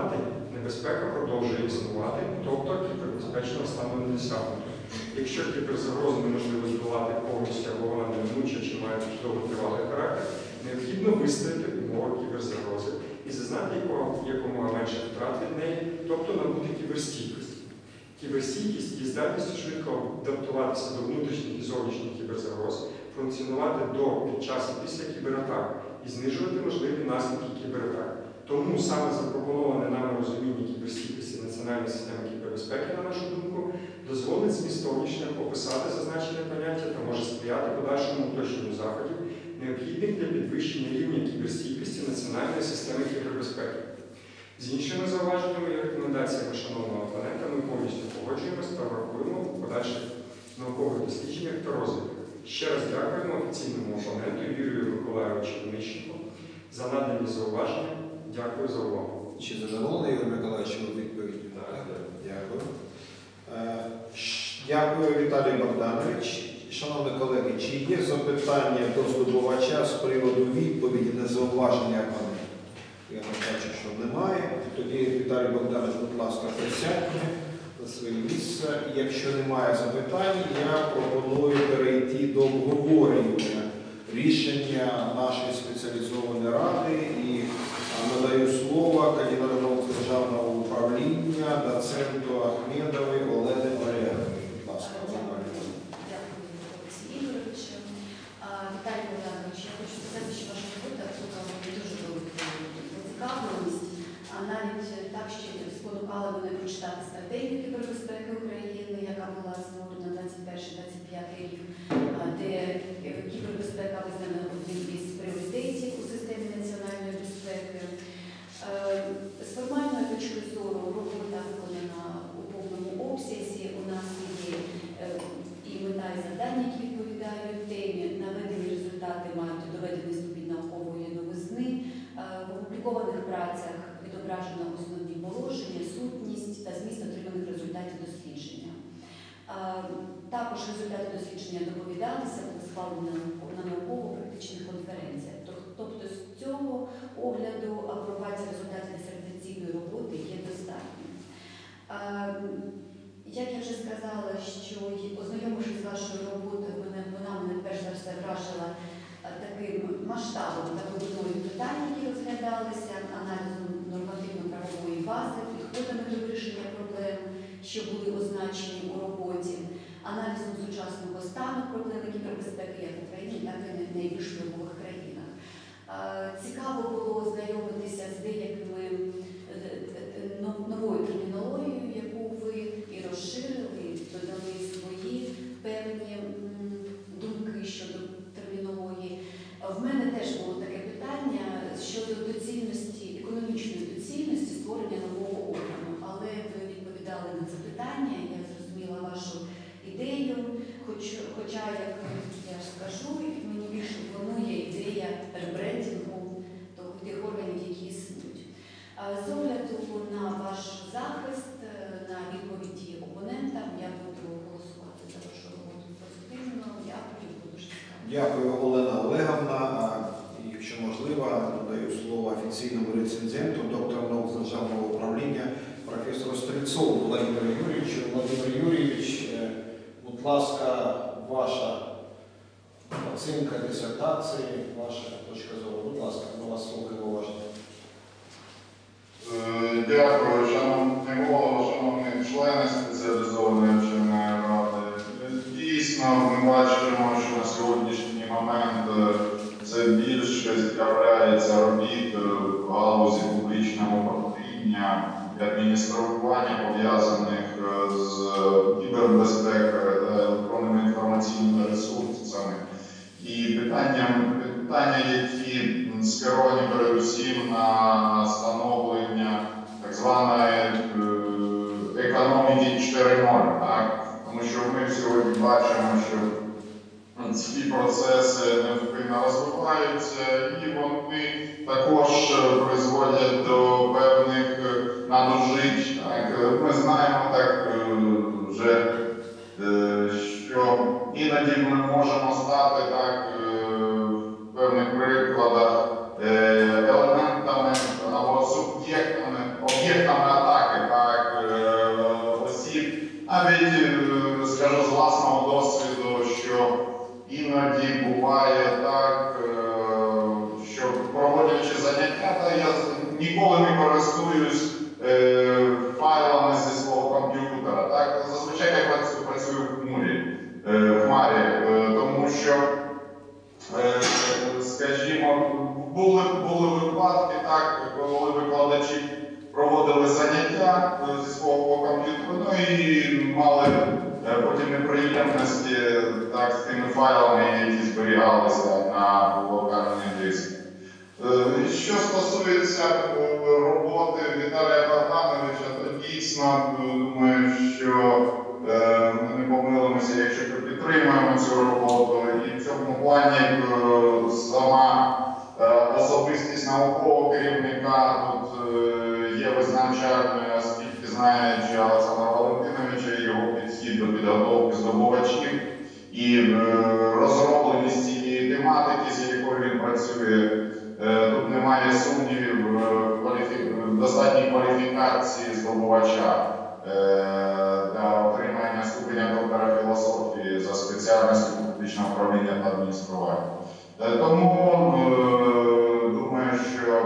Небезпека продовжує існувати, тобто кібербезпечного стану не досягнуто. Якщо кіберзагрозу неможливо здолати повністю або вона неминуча чи має довготривалий характер, необхідно виставити умови кіберзагрози і зазнати якомога менше втрат від неї, тобто набути кіберстійкості. Кіберстійкість є здатністю швидко адаптуватися до внутрішніх і зовнішніх кіберзагроз, функціонувати до, під час і після кібератак і знижувати можливі наслідки кібератак. Тому саме запропоноване нами розуміння кіберстійкості національної системи кібербезпеки, на нашу думку, дозволить змістовніше описати зазначене поняття та може сприяти подальшому уточненню заходів, необхідних для підвищення рівня кіберстійкості національної системи кібербезпеки. З іншими зауваженнями і рекомендаціями шановного опонента ми повністю погоджуємося та врахуємо в подальших наукових дослідженнях та розвитках. Ще раз дякуємо офіційному опоненту Юрію Миколайовичу Онищенку за надані зауваження. Дякую за увагу. Чи задоволений Юрій Миколаївич відповіддю? Так, так. Дякую. Е, ш- Дякую, Віталій Богданович. Шановні колеги, чи є запитання до здобувача з приводу відповіді на зауваження опонента? Я не бачу, що немає. Тоді, Віталій Богданович, будь ласка, присядьте на своє місце. І якщо немає запитань, я пропоную перейти до обговорення рішення нашої спеціалізованої ради і надаю слово кандидату наук з державного управління, доценту Ахмедовій Олені Олеговні. Будь ласка, Олена Олегівна. Дякую, Олексій Ігорович. А, Віталій Богданович, я хочу сказати, що ваша робота викликала мені дуже велику зацікавленість, а навіть так, що спонукала мене прочитати стратегію кібербезпеки України, яка була створена двадцять перший двадцять п'ятий рік, а, де кібербезпека визнана одним із пріоритетів у системі національної безпеки. Е, З формальної точки зору робота виконана у повному обсязі. У нас є е, і мета, і завдання, які відповідають темі. Наведені результати мають доведений ступінь наукової новизни. Е, В опублікованих працях відображено основні положення, сутність та зміст отриманих результатів дослідження. Е, Також результати дослідження доповідалися, були схвалені на науково-практичних конференціях. Тобто з цього огляду апробація результатів дисертаційної роботи є достатньою. Як я вже сказала, що ознайомившись з вашою роботою, мене, вона мене перш за все вражила таким масштабом та глибиною питань, які розглядалися, аналізом нормативно-правової бази, підходами до вирішення проблем, що були означені у роботі, аналізом сучасного стану проблеми кібербезпеки як в Україні, так і в найбільш впливових країнах. Цікаво було ознайомитися з деякими новою термінологією, яку ви і розширили, і додали свої певні думки щодо термінології. В мене теж було таке питання щодо доцільності, економічної доцільності створення нового органу, але ви відповідали на це питання, я зрозуміла вашу ідею, хоч, хоча, як я скажу, мені більше планує ідея ребрендингу тих органів, які існують. З огляду на ваш захист, на відповіді опонента, я буду голосувати за вашу роботу позитивно. Дякую, буду чекати. Дякую, Олена Олеговна. І, якщо можливо, надаю слово офіційному рецензенту, доктору наук з державного управління, професору Стрільцову Владимиру Юрійовичу. Владимир Юрійович, будь ласка, ваша оцінка дисертації, ваша точка зору. Будь ласка, на вас слухаю уважно. Е, Дякую, шановний голово, шановні члени спеціалізованої вченої ради. Дійсно, ми бачимо, що на сьогоднішній момент це більшість являється робіт в галузі публічного управління і адміністрування, пов'язаних з кібербезпекою та електронними інформаційними ресурсами. І питання, питання, які скеровані передусім на становлення так званої економіки чотири нуль, так? Тому що ми сьогодні бачимо, що ці процеси невпинно розвиваються і вони також призводять до певних надужить. Так? Ми знаємо так вже, що іноді ми можемо стати так, в певних прикладах елементами або суб'єктами, об'єктами життя е, зі свого комп'ютера, ну і мали е, потім неприємності так, з тими файлами, які зберігалися на локальному диску. Е, Що стосується е, роботи Віталія Богдановича, то дійсно думаю, що е, ми не помилимося, якщо підтримуємо цю роботу. І в цьому плані е, сама е, особистість наукового керівника тут е, є визначальною, оскільки знаючи Олександра Валентиновича, його підхід до підготовки здобувачів і е, розробленість цієї тематики, з якою він працює. Тут немає сумнівів в кваліфі... достатній кваліфікації здобувача для отримання ступеня доктора філософії за спеціальністю публічного управління та адміністрування. Тому думаю, що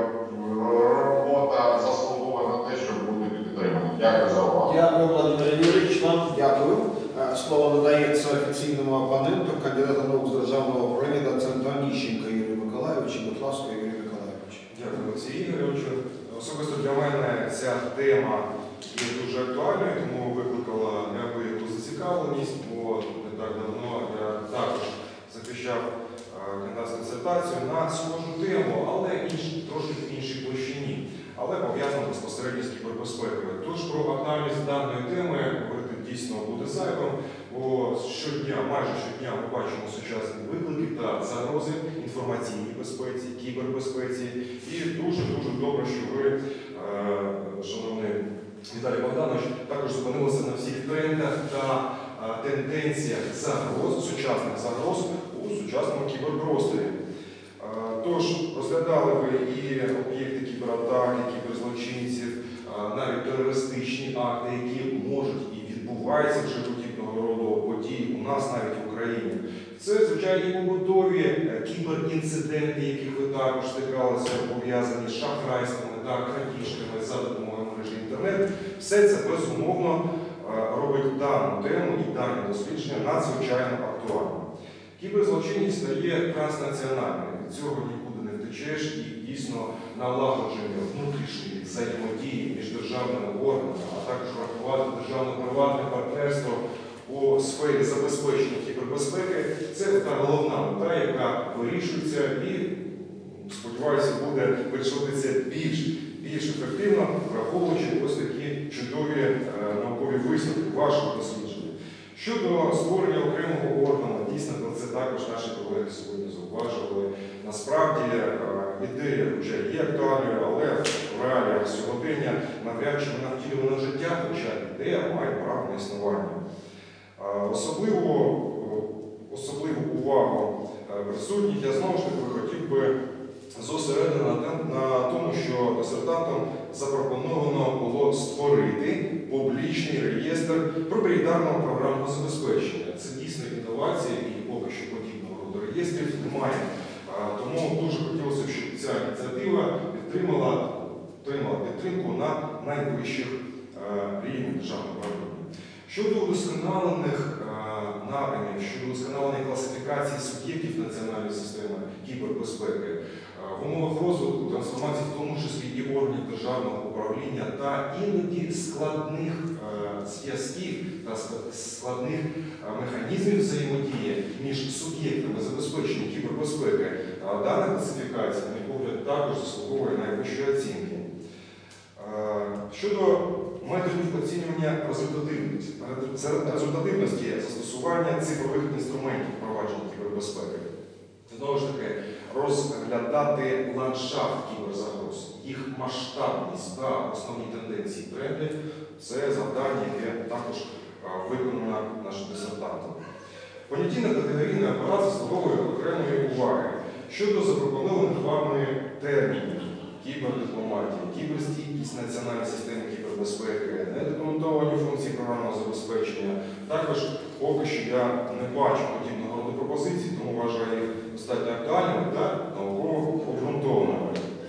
робота заслуговує на те, щоб бути підтримана. Дякую за увагу. Дякую, Владимир Юрійович. Вам дякую. Слово надається офіційному опоненту, кандидату наук з державного управління, доценту Аніщенка Юрію Миколайовичу. Будь ласка, Юрій Миколайович. Дякую, Олексій Ігоровичу. Особисто для мене ця тема є дуже актуальною, тому викликала неабияку зацікавленість, бо не так давно я також захищав кандидатську дисертацію на схожу тему, але інш, трошки в іншій площині, але пов'язано безпосередньо з кібербезпекою. Тож про актуальність даної теми говорити дійсно буде зайвим, бо щодня, майже щодня ми бачимо сучасні виклики та загрози інформаційній безпеці, кібербезпеці. І дуже-дуже добре, що ви, шановний Віталій Богданович, також зупинилися на всіх трендах та тенденціях загроз, сучасних загроз у сучасному кіберпросторі. Тож, розглядали ви і об'єкти кібератаки, кіберзлочинців, навіть терористичні акти, які можуть і відбуваються вже подібного роду події у нас навіть в Україні. Це, звичайно, і побутові кіберінциденти, яких ви також стикалися, пов'язані з шахрайствами та крадіжками за допомогою мережі інтернет. Все це, безумовно, робить дану тему і дані дослідження надзвичайно актуальними. Кіберзлочинність стає транснаціональною, від цього нікуди не втечеш, і дійсно налагодження внутрішньої взаємодії між державними органами, а також врахувати державно-приватне партнерство у сфері забезпечення кібербезпеки – це та головна мета, яка вирішується і, сподіваюся, буде вирішуватися більш, більш ефективно, враховуючи ось такі чудові е, наукові висновки вашого дослідження. Щодо створення окремого органу, дійсно, це також наші колеги сьогодні зауважували. Насправді, ідея вже є актуальною, але в реаліях сьогодення навряд чи вона втілювана в життя, хоча ідея має право на існування. Особливу, особливу увагу присутніх я знову ж таки хотів би зосередити на тому, що дисертантам запропоновано було створити публічний реєстр проприєтарного програмного забезпечення. Це дійсно інновація і поки що подібного роду реєстрів немає. Тому дуже хотілося б, щоб ця ініціатива підтримала, підтримала підтримку на найвищих рівнях державного управління. Щодо удосконалених напрямів, щодо удосконаленої класифікації суб'єктів національної системи кібербезпеки, в умовах розвитку, трансформації, в тому числі і органів державного управління та іноді складних зв'язків та складних механізмів взаємодії між суб'єктами забезпечення кібербезпеки, дана класифікація, на мій погляд, також заслуговує найвищої оцінки. Щодо методів оцінювання результативності, результативності застосування цифрових інструментів впровадження кібербезпеки. Знову ж таки, розглядати ландшафт кіберзагроз, їх масштабність та основні тенденції тренди – це завдання, яке також виконано нашим дисертантом. Понятійно-категорійний апарат заслуговує окремої уваги щодо запропонованих вами термінів: кібердипломатія, кіберстійкість національної системи кібербезпеки, недокументовані функції програмного забезпечення. Також поки що я не бачу подібного роду пропозицій, тому вважаю їх достатньо актуальними та науково обґрунтованими.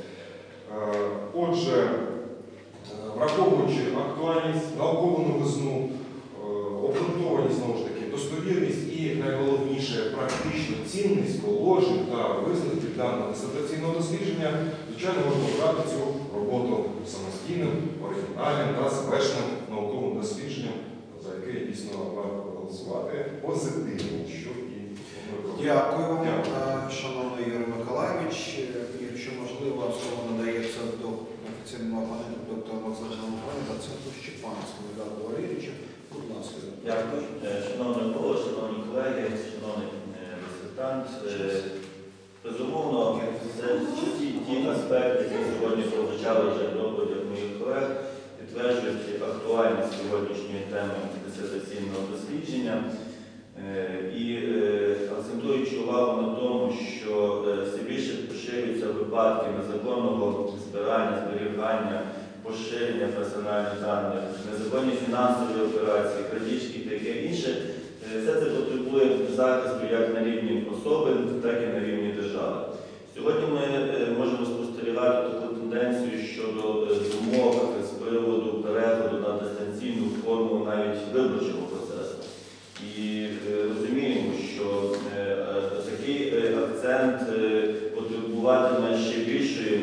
Отже, враховуючи актуальність, наукову новизну, обґрунтованість, знову ж таки, достовірність і, найголовніше, практичну цінність положень та висновків даного дисертаційного дослідження, звичайно, можна обрати цю роботу самостійним, оригінальним. досконалим та завершеним науковим дослідженням, за яке дійсно варто проголосувати позитивно, що і пропоную. Дякую вам, Дякую. е, шановний Юрій Миколайович. Е, Якщо можливо, слово надається до офіційного опонента доктора Олександра Миколаєва, доценту Щепанському Едуарду Валерійовичу. Будь ласка. Дякую. Е, Шановний Голово, шановні колеги, шановний е, дисертант. Е, Безумовно, це ті, ті аспекти, які сьогодні прозвучали вже в доповідях моїх колег, підтверджують актуальність сьогоднішньої теми дисертаційного дослідження е, і е, акцентуючи увагу на тому, що е, все більше поширюються випадки незаконного збирання, зберігання, поширення персональних даних, незаконні фінансові операції, крадіжки і таке інше. Все це потребує захисту як на рівні особи, так і на рівні держави. Сьогодні ми можемо спостерігати таку тенденцію щодо думок з приводу переходу на дистанційну форму навіть виборчого процесу. І розуміємо, що такий акцент потребуватиме ще більшої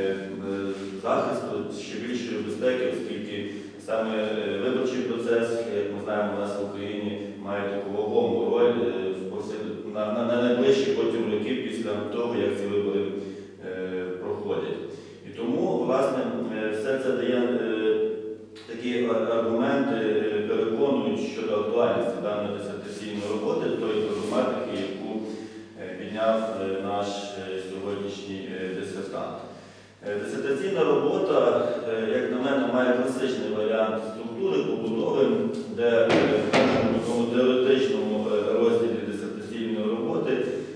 захисту, ще більшої безпеки, оскільки саме виборчий процес, як ми знаємо, у нас в Україні має таку вагому роль на, на, на найближчі потім роки після того, як ці вибори е, проходять. І тому, власне, все це дає е, такі аргументи, е, переконують щодо актуальності даної дисертаційної роботи, тої проблематики, яку е, підняв е, наш е, сьогоднішній е, дисертант. Дисертаційна робота, як на мене, має класичний варіант структури, побудови, де в такому теоретичному розділі дисертаційної роботи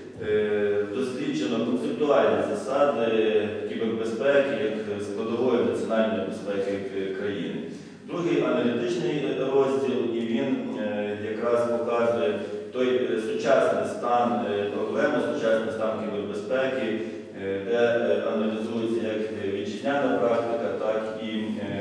досліджено концептуальні засади кібербезпеки як складової національної безпеки країни. Другий аналітичний розділ, і він якраз показує той сучасний стан проблеми, сучасний стан кібербезпеки, де аналізується як вітчизняна практика, так і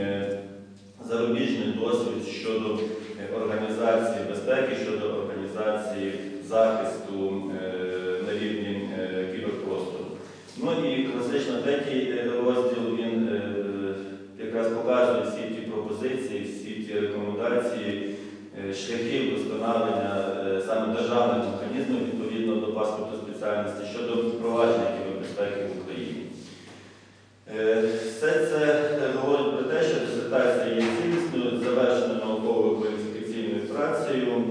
зарубіжний досвід щодо організації безпеки, щодо організації захисту на рівні кіберпростору. Ну і класично третій розділ, він якраз показує всі ті пропозиції, всі ті рекомендації, шляхів вдосконалення саме державних механізмів відповідно до паспорту спеціальності щодо впровадження кібербезпеки в Україні. Все це говорить про те, що дисертація є цілісною, завершеною науковою кваліфікаційною працею.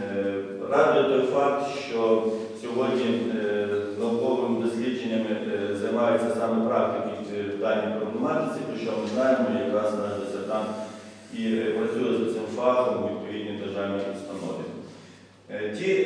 Радує той факт, що сьогодні науковими дослідженнями займаються саме практики в даній проблематиці, про що ми знаємо, якраз наш дисертант і працює за цим фахом у відповідній державній установі. Ті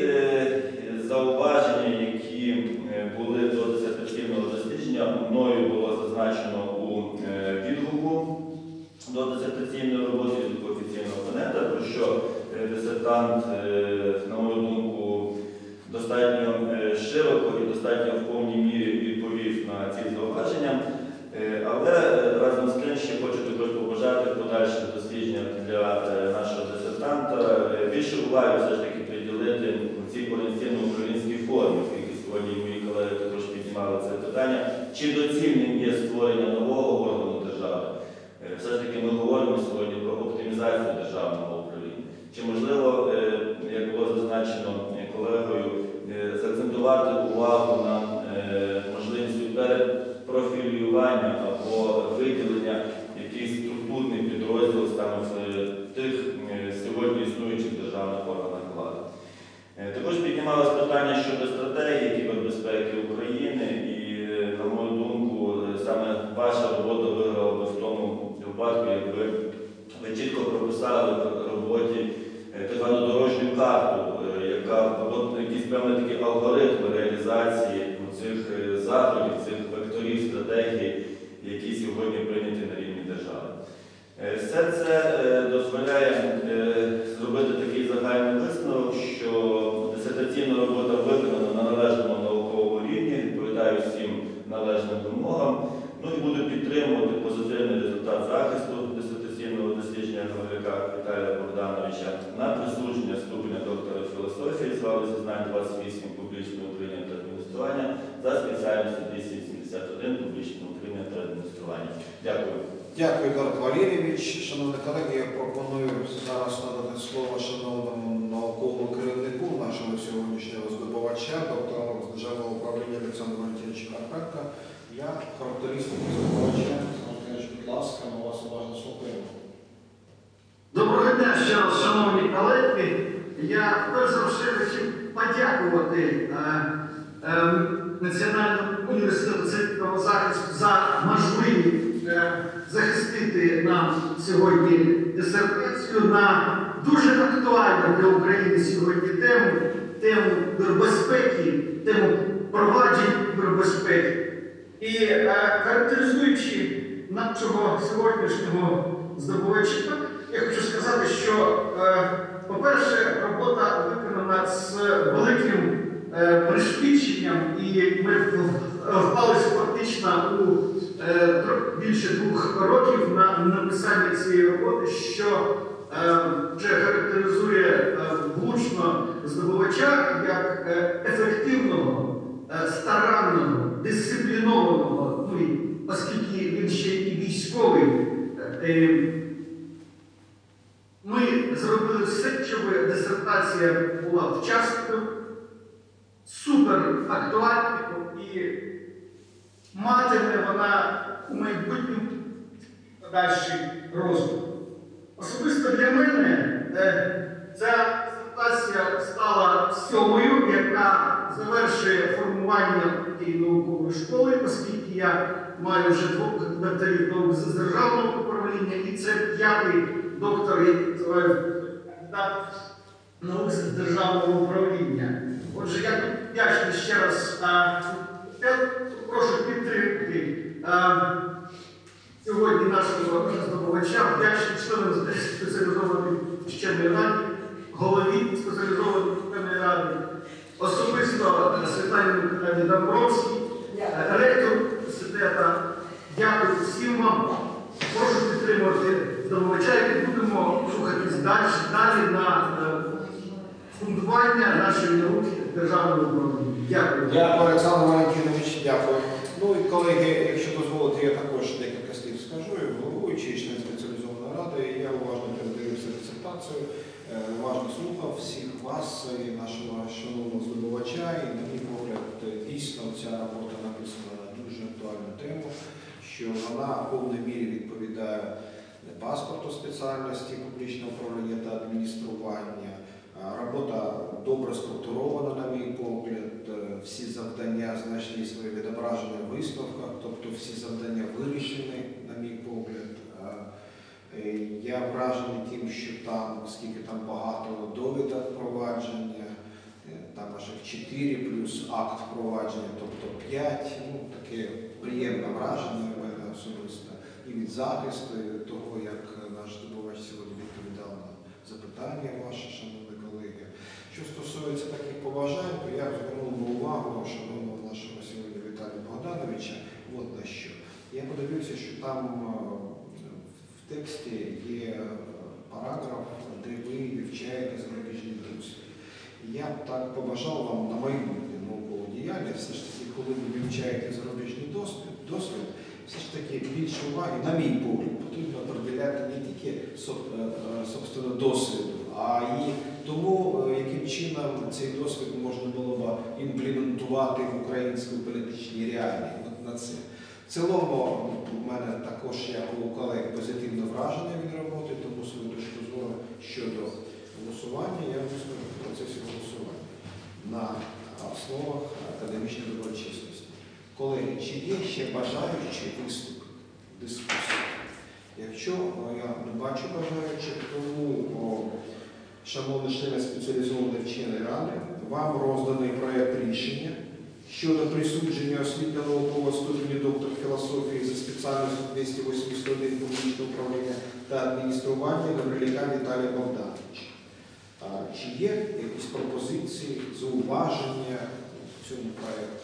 зауваження, які були до дисертаційного дослідження, мною було зазначено у відгуку до дисертаційної роботи від офіційного опонента, про що дисертант, на мою думку, достатньо широко і достатньо в повній мірі відповів на ці зауваження. Але разом з тим ще хочу також побажати подальших досліджень для нашого дисертанта більше уваги все ж таки приділити цій повноцінно українській формі, оскільки сьогодні мої колеги також піднімали це питання, чи доцільним є створення нового органу держави. Все ж таки ми говоримо сьогодні про оптимізацію державного управління. Чи можливо, як було зазначено колегою, заакцентувати увагу на можливістю перепрофілювання або виділення якихось структурних підрозділів саме в тих сьогодні існуючих державних органах влади. Також піднімалось питання щодо стратегії кібербезпеки України і, на мою думку, саме ваша робота виграла би в тому випадку, якби ви чітко прописали в роботі так звану дорожню карту, яка, або якийсь певний такий алгоритм реалізації цих заходів, цих векторів стратегії, які сьогодні прийняті на рівні держави. Все це дозволяє зробити такий загальний висновок, що дисертаційна робота виконана на належному науковому рівні, відповідає всім належним вимогам, ну і буду підтримувати позитивний результат захисту дисертаційного дослідження Гавриляка Віталія Богдановича на присудження ступеня доктора філософії з галузі знань двадцять вісім публічне управління та адміністрування за спеціальністю двісті сімдесят один публічне управління та адміністрування. Дякую. Дякую, Едуард Валерійович. Шановні колеги, я пропоную зараз надати слово шановному науковому керівнику нашого сьогоднішнього здобувача, доктора наук з державного управління Олександру Валентиновичу Карпенка. Я характеристику здобувача. Олександр, будь ласка, ми вас уважно слухаємо. Доброго дня ще раз, шановні колеги. Я перш за все хотів подякувати е, е, Національному університету цивільного захисту за можливість е, захистити нам сьогодні дисертацію на дуже актуальну для України сьогодні тему, тему кібербезпеки, тему проваджень кібербезпеки. І е, характеризуючи нашого сьогоднішнього здобувача, я хочу сказати, що, е, по-перше, робота виконана з великим е, пришвидшенням, і ми впалися фактично у е, більше двох років на написання цієї роботи, що е, вже характеризує е, влучно здобувача як е, ефективного, е, старанного, дисциплінованого, ну, і, оскільки він ще і військовий. Е, Ми зробили все, щоб дисертація була вчасною, супер актуальною і матиме вона у майбутньому подальший розвиток. Особисто для мене ця дисертація стала сьомою, яка завершує формування тієї наукової школи, оскільки я маю вже двох докторів наук з державного управління, і це п'ятий доктор, який називають кандидат наук з державного управління. Отже, я вдячний ще раз. А, я прошу підтримати а, сьогодні нашого здобувача, вдячний членам спеціалізованої вченої ради, голові спеціалізованої вченої ради, особисто Світлані Миколаївні Домбровській, ректору університету. Дякую всім вам. Прошу підтримувати здобувача і будемо рухатись далі, далі на фундування нашої науки державного управління. Дякую. Дякую, Олександр Валентинович, дякую. Ну і колеги, якщо дозволите, я також декілька слів скажу. Головуючий, член спеціалізованої ради, я уважно передивився дисертацію, уважно слухав всіх вас і нашого шановного здобувача. І, на мій погляд, дійсно ця робота написана на дуже актуальну тему, що вона в повній мірі відповідає паспорту спеціальності публічного управління та адміністрування. Робота добре структурована, на мій погляд, всі завдання знайшли своє відображення в висновках, тобто всі завдання вирішені, на мій погляд. Я вражений тим, що там, оскільки там багато довідок впровадження, там аж чотири плюс акт впровадження, тобто п'ять, ну, таке приємне враження в мене особисто. І від захисту, і від того, як наш здобувач сьогодні відповідав на запитання ваші, шановні колеги. Що стосується таких побажань, то я звернув би увагу шановного нашого сьогодні Віталія Богдановича, от на що. Я подивився, що там в тексті є параграф, де ви вивчаєте зарубіжний досвід. Я б так побажав вам на майбутнє наукову діяльність, все ж таки, коли ви вивчаєте зарубіжний досвід, досвід, все ж таки більше уваги, на мій погляд, потрібно приділяти не тільки собственно досвіду, а і тому, яким чином цей досвід можна було б імплементувати в українську політичні реалії. На це. В цілому, в мене також, як у колег, позитивне враження від роботи, тому свою точку зору щодо голосування я висловлю в процесі голосування на основах академічної доброчесності. Колеги, чи є ще бажаючі виступити в дискусії? Якщо я не бачу бажаючих, тому, шановні члени спеціалізованої вченої ради, вам розданий проєкт рішення щодо присудження освітньо-наукового ступеня доктор філософії за спеціальністю двісті вісімдесят один публічне управління та адміністрування Гаврилюка Віталія Богдановича. Чи є якісь пропозиції, зауваження в цьому проєкту?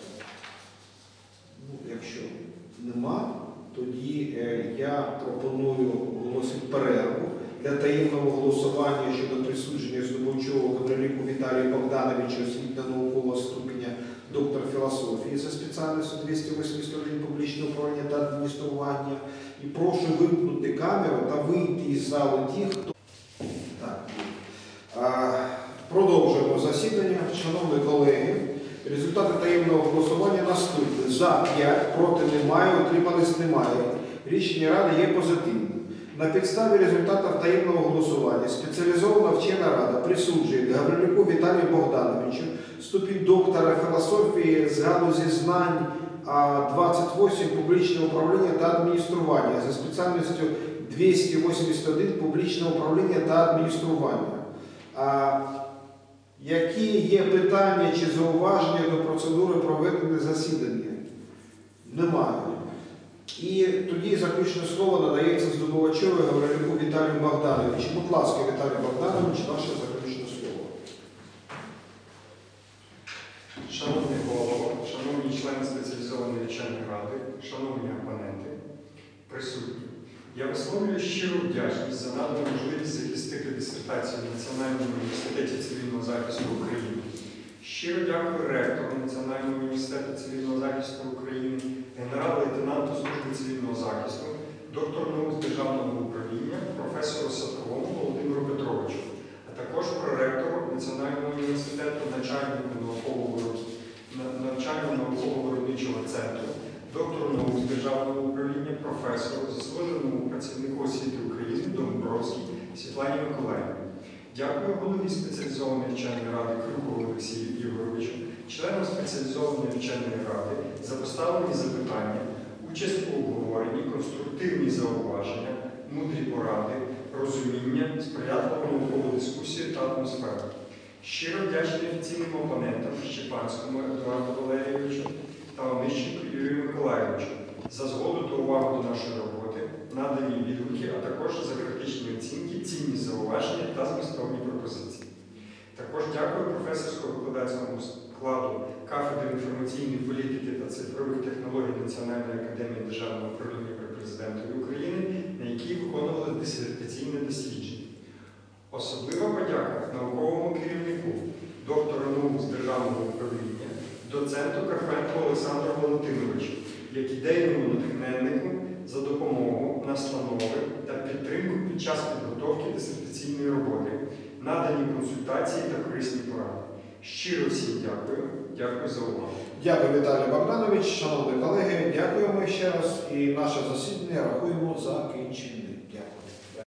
Ну, якщо нема, тоді я пропоную оголосити перерву для таємного голосування щодо присудження здобувачового Гаврилюку Віталію Богдановичу освітньо-наукового ступеня доктор філософії за спеціальністю двісті вісімдесят один публічне управління та адміністрування. І прошу вимкнути вимкнути камеру та вийти із залу ті, хто... Так. А, продовжуємо засідання. Шановні колеги, результати таємного голосування наступні. За п'ять, проти немає, утримались немає. Рішення Ради є позитивним. На підставі результатів таємного голосування спеціалізована вчена рада присуджує Гаврилюку Віталію Богдановичу ступінь доктора філософії з галузі знань а двадцять вісім публічне управління та адміністрування за спеціальністю двісті вісімдесят один публічне управління та адміністрування. А, які є питання чи зауваження до процедури проведення засідання? Немає. І тоді заключне слово надається здобувачові Гаврилюку Віталію Богдановичу. Будь ласка, Віталій Богданович, ваше заключне слово. Шановний голово, шановні члени спеціалізованої вченої ради, шановні опоненти, присутні, я висловлюю щиру вдячність за надану можливість захистити дисертацію в Національному університеті цивільного захисту України. Щиро дякую ректору Національного університету цивільного захисту України, генерал-лейтенанту Служби цивільного захисту, доктору наук з державного управління, професору Садковому Володимиру Петровичу, а також проректору Національного університету, начальнику навчально-науково-виробничого центру, доктору наук з державного управління, професору, заслуженому працівнику освіти України Домбровській Світлані Миколаївні. Дякую голові спеціалізованої вченої ради Крюкову Олексію Ігоровичу, членам спеціалізованої вченої ради за поставлені запитання, участь у обговоренні, конструктивні зауваження, мудрі поради, розуміння, сприятливу наукову дискусію та атмосферу. Щиро вдячний офіційним опонентам Щепанському Едуарду Валерійовичу та Онищенку Юрію Миколаївичу за згоду та увагу до нашої роботи, надані відгуки, а також за критичні оцінки, цінні зауваження та змістовні пропозиції. Також дякую професорсько-викладацькому складу кафедри інформаційної політики та цифрових технологій Національної академії державного управління при Президентові України, на якій виконували дисертаційне дослідження. Особлива подяка науковому керівнику, доктору наук з державного управління, доценту Карпенку Олександру Валентиновичу, як ідейному натхненнику за допомогу, настанови та підтримку під час підготовки дисертаційної роботи, надані консультації та корисні поради. Щиро всім дякую. Дякую за увагу. Дякую, Віталій Богданович. Шановні колеги, дякуємо ще раз і наше засідання рахуємо закінченим.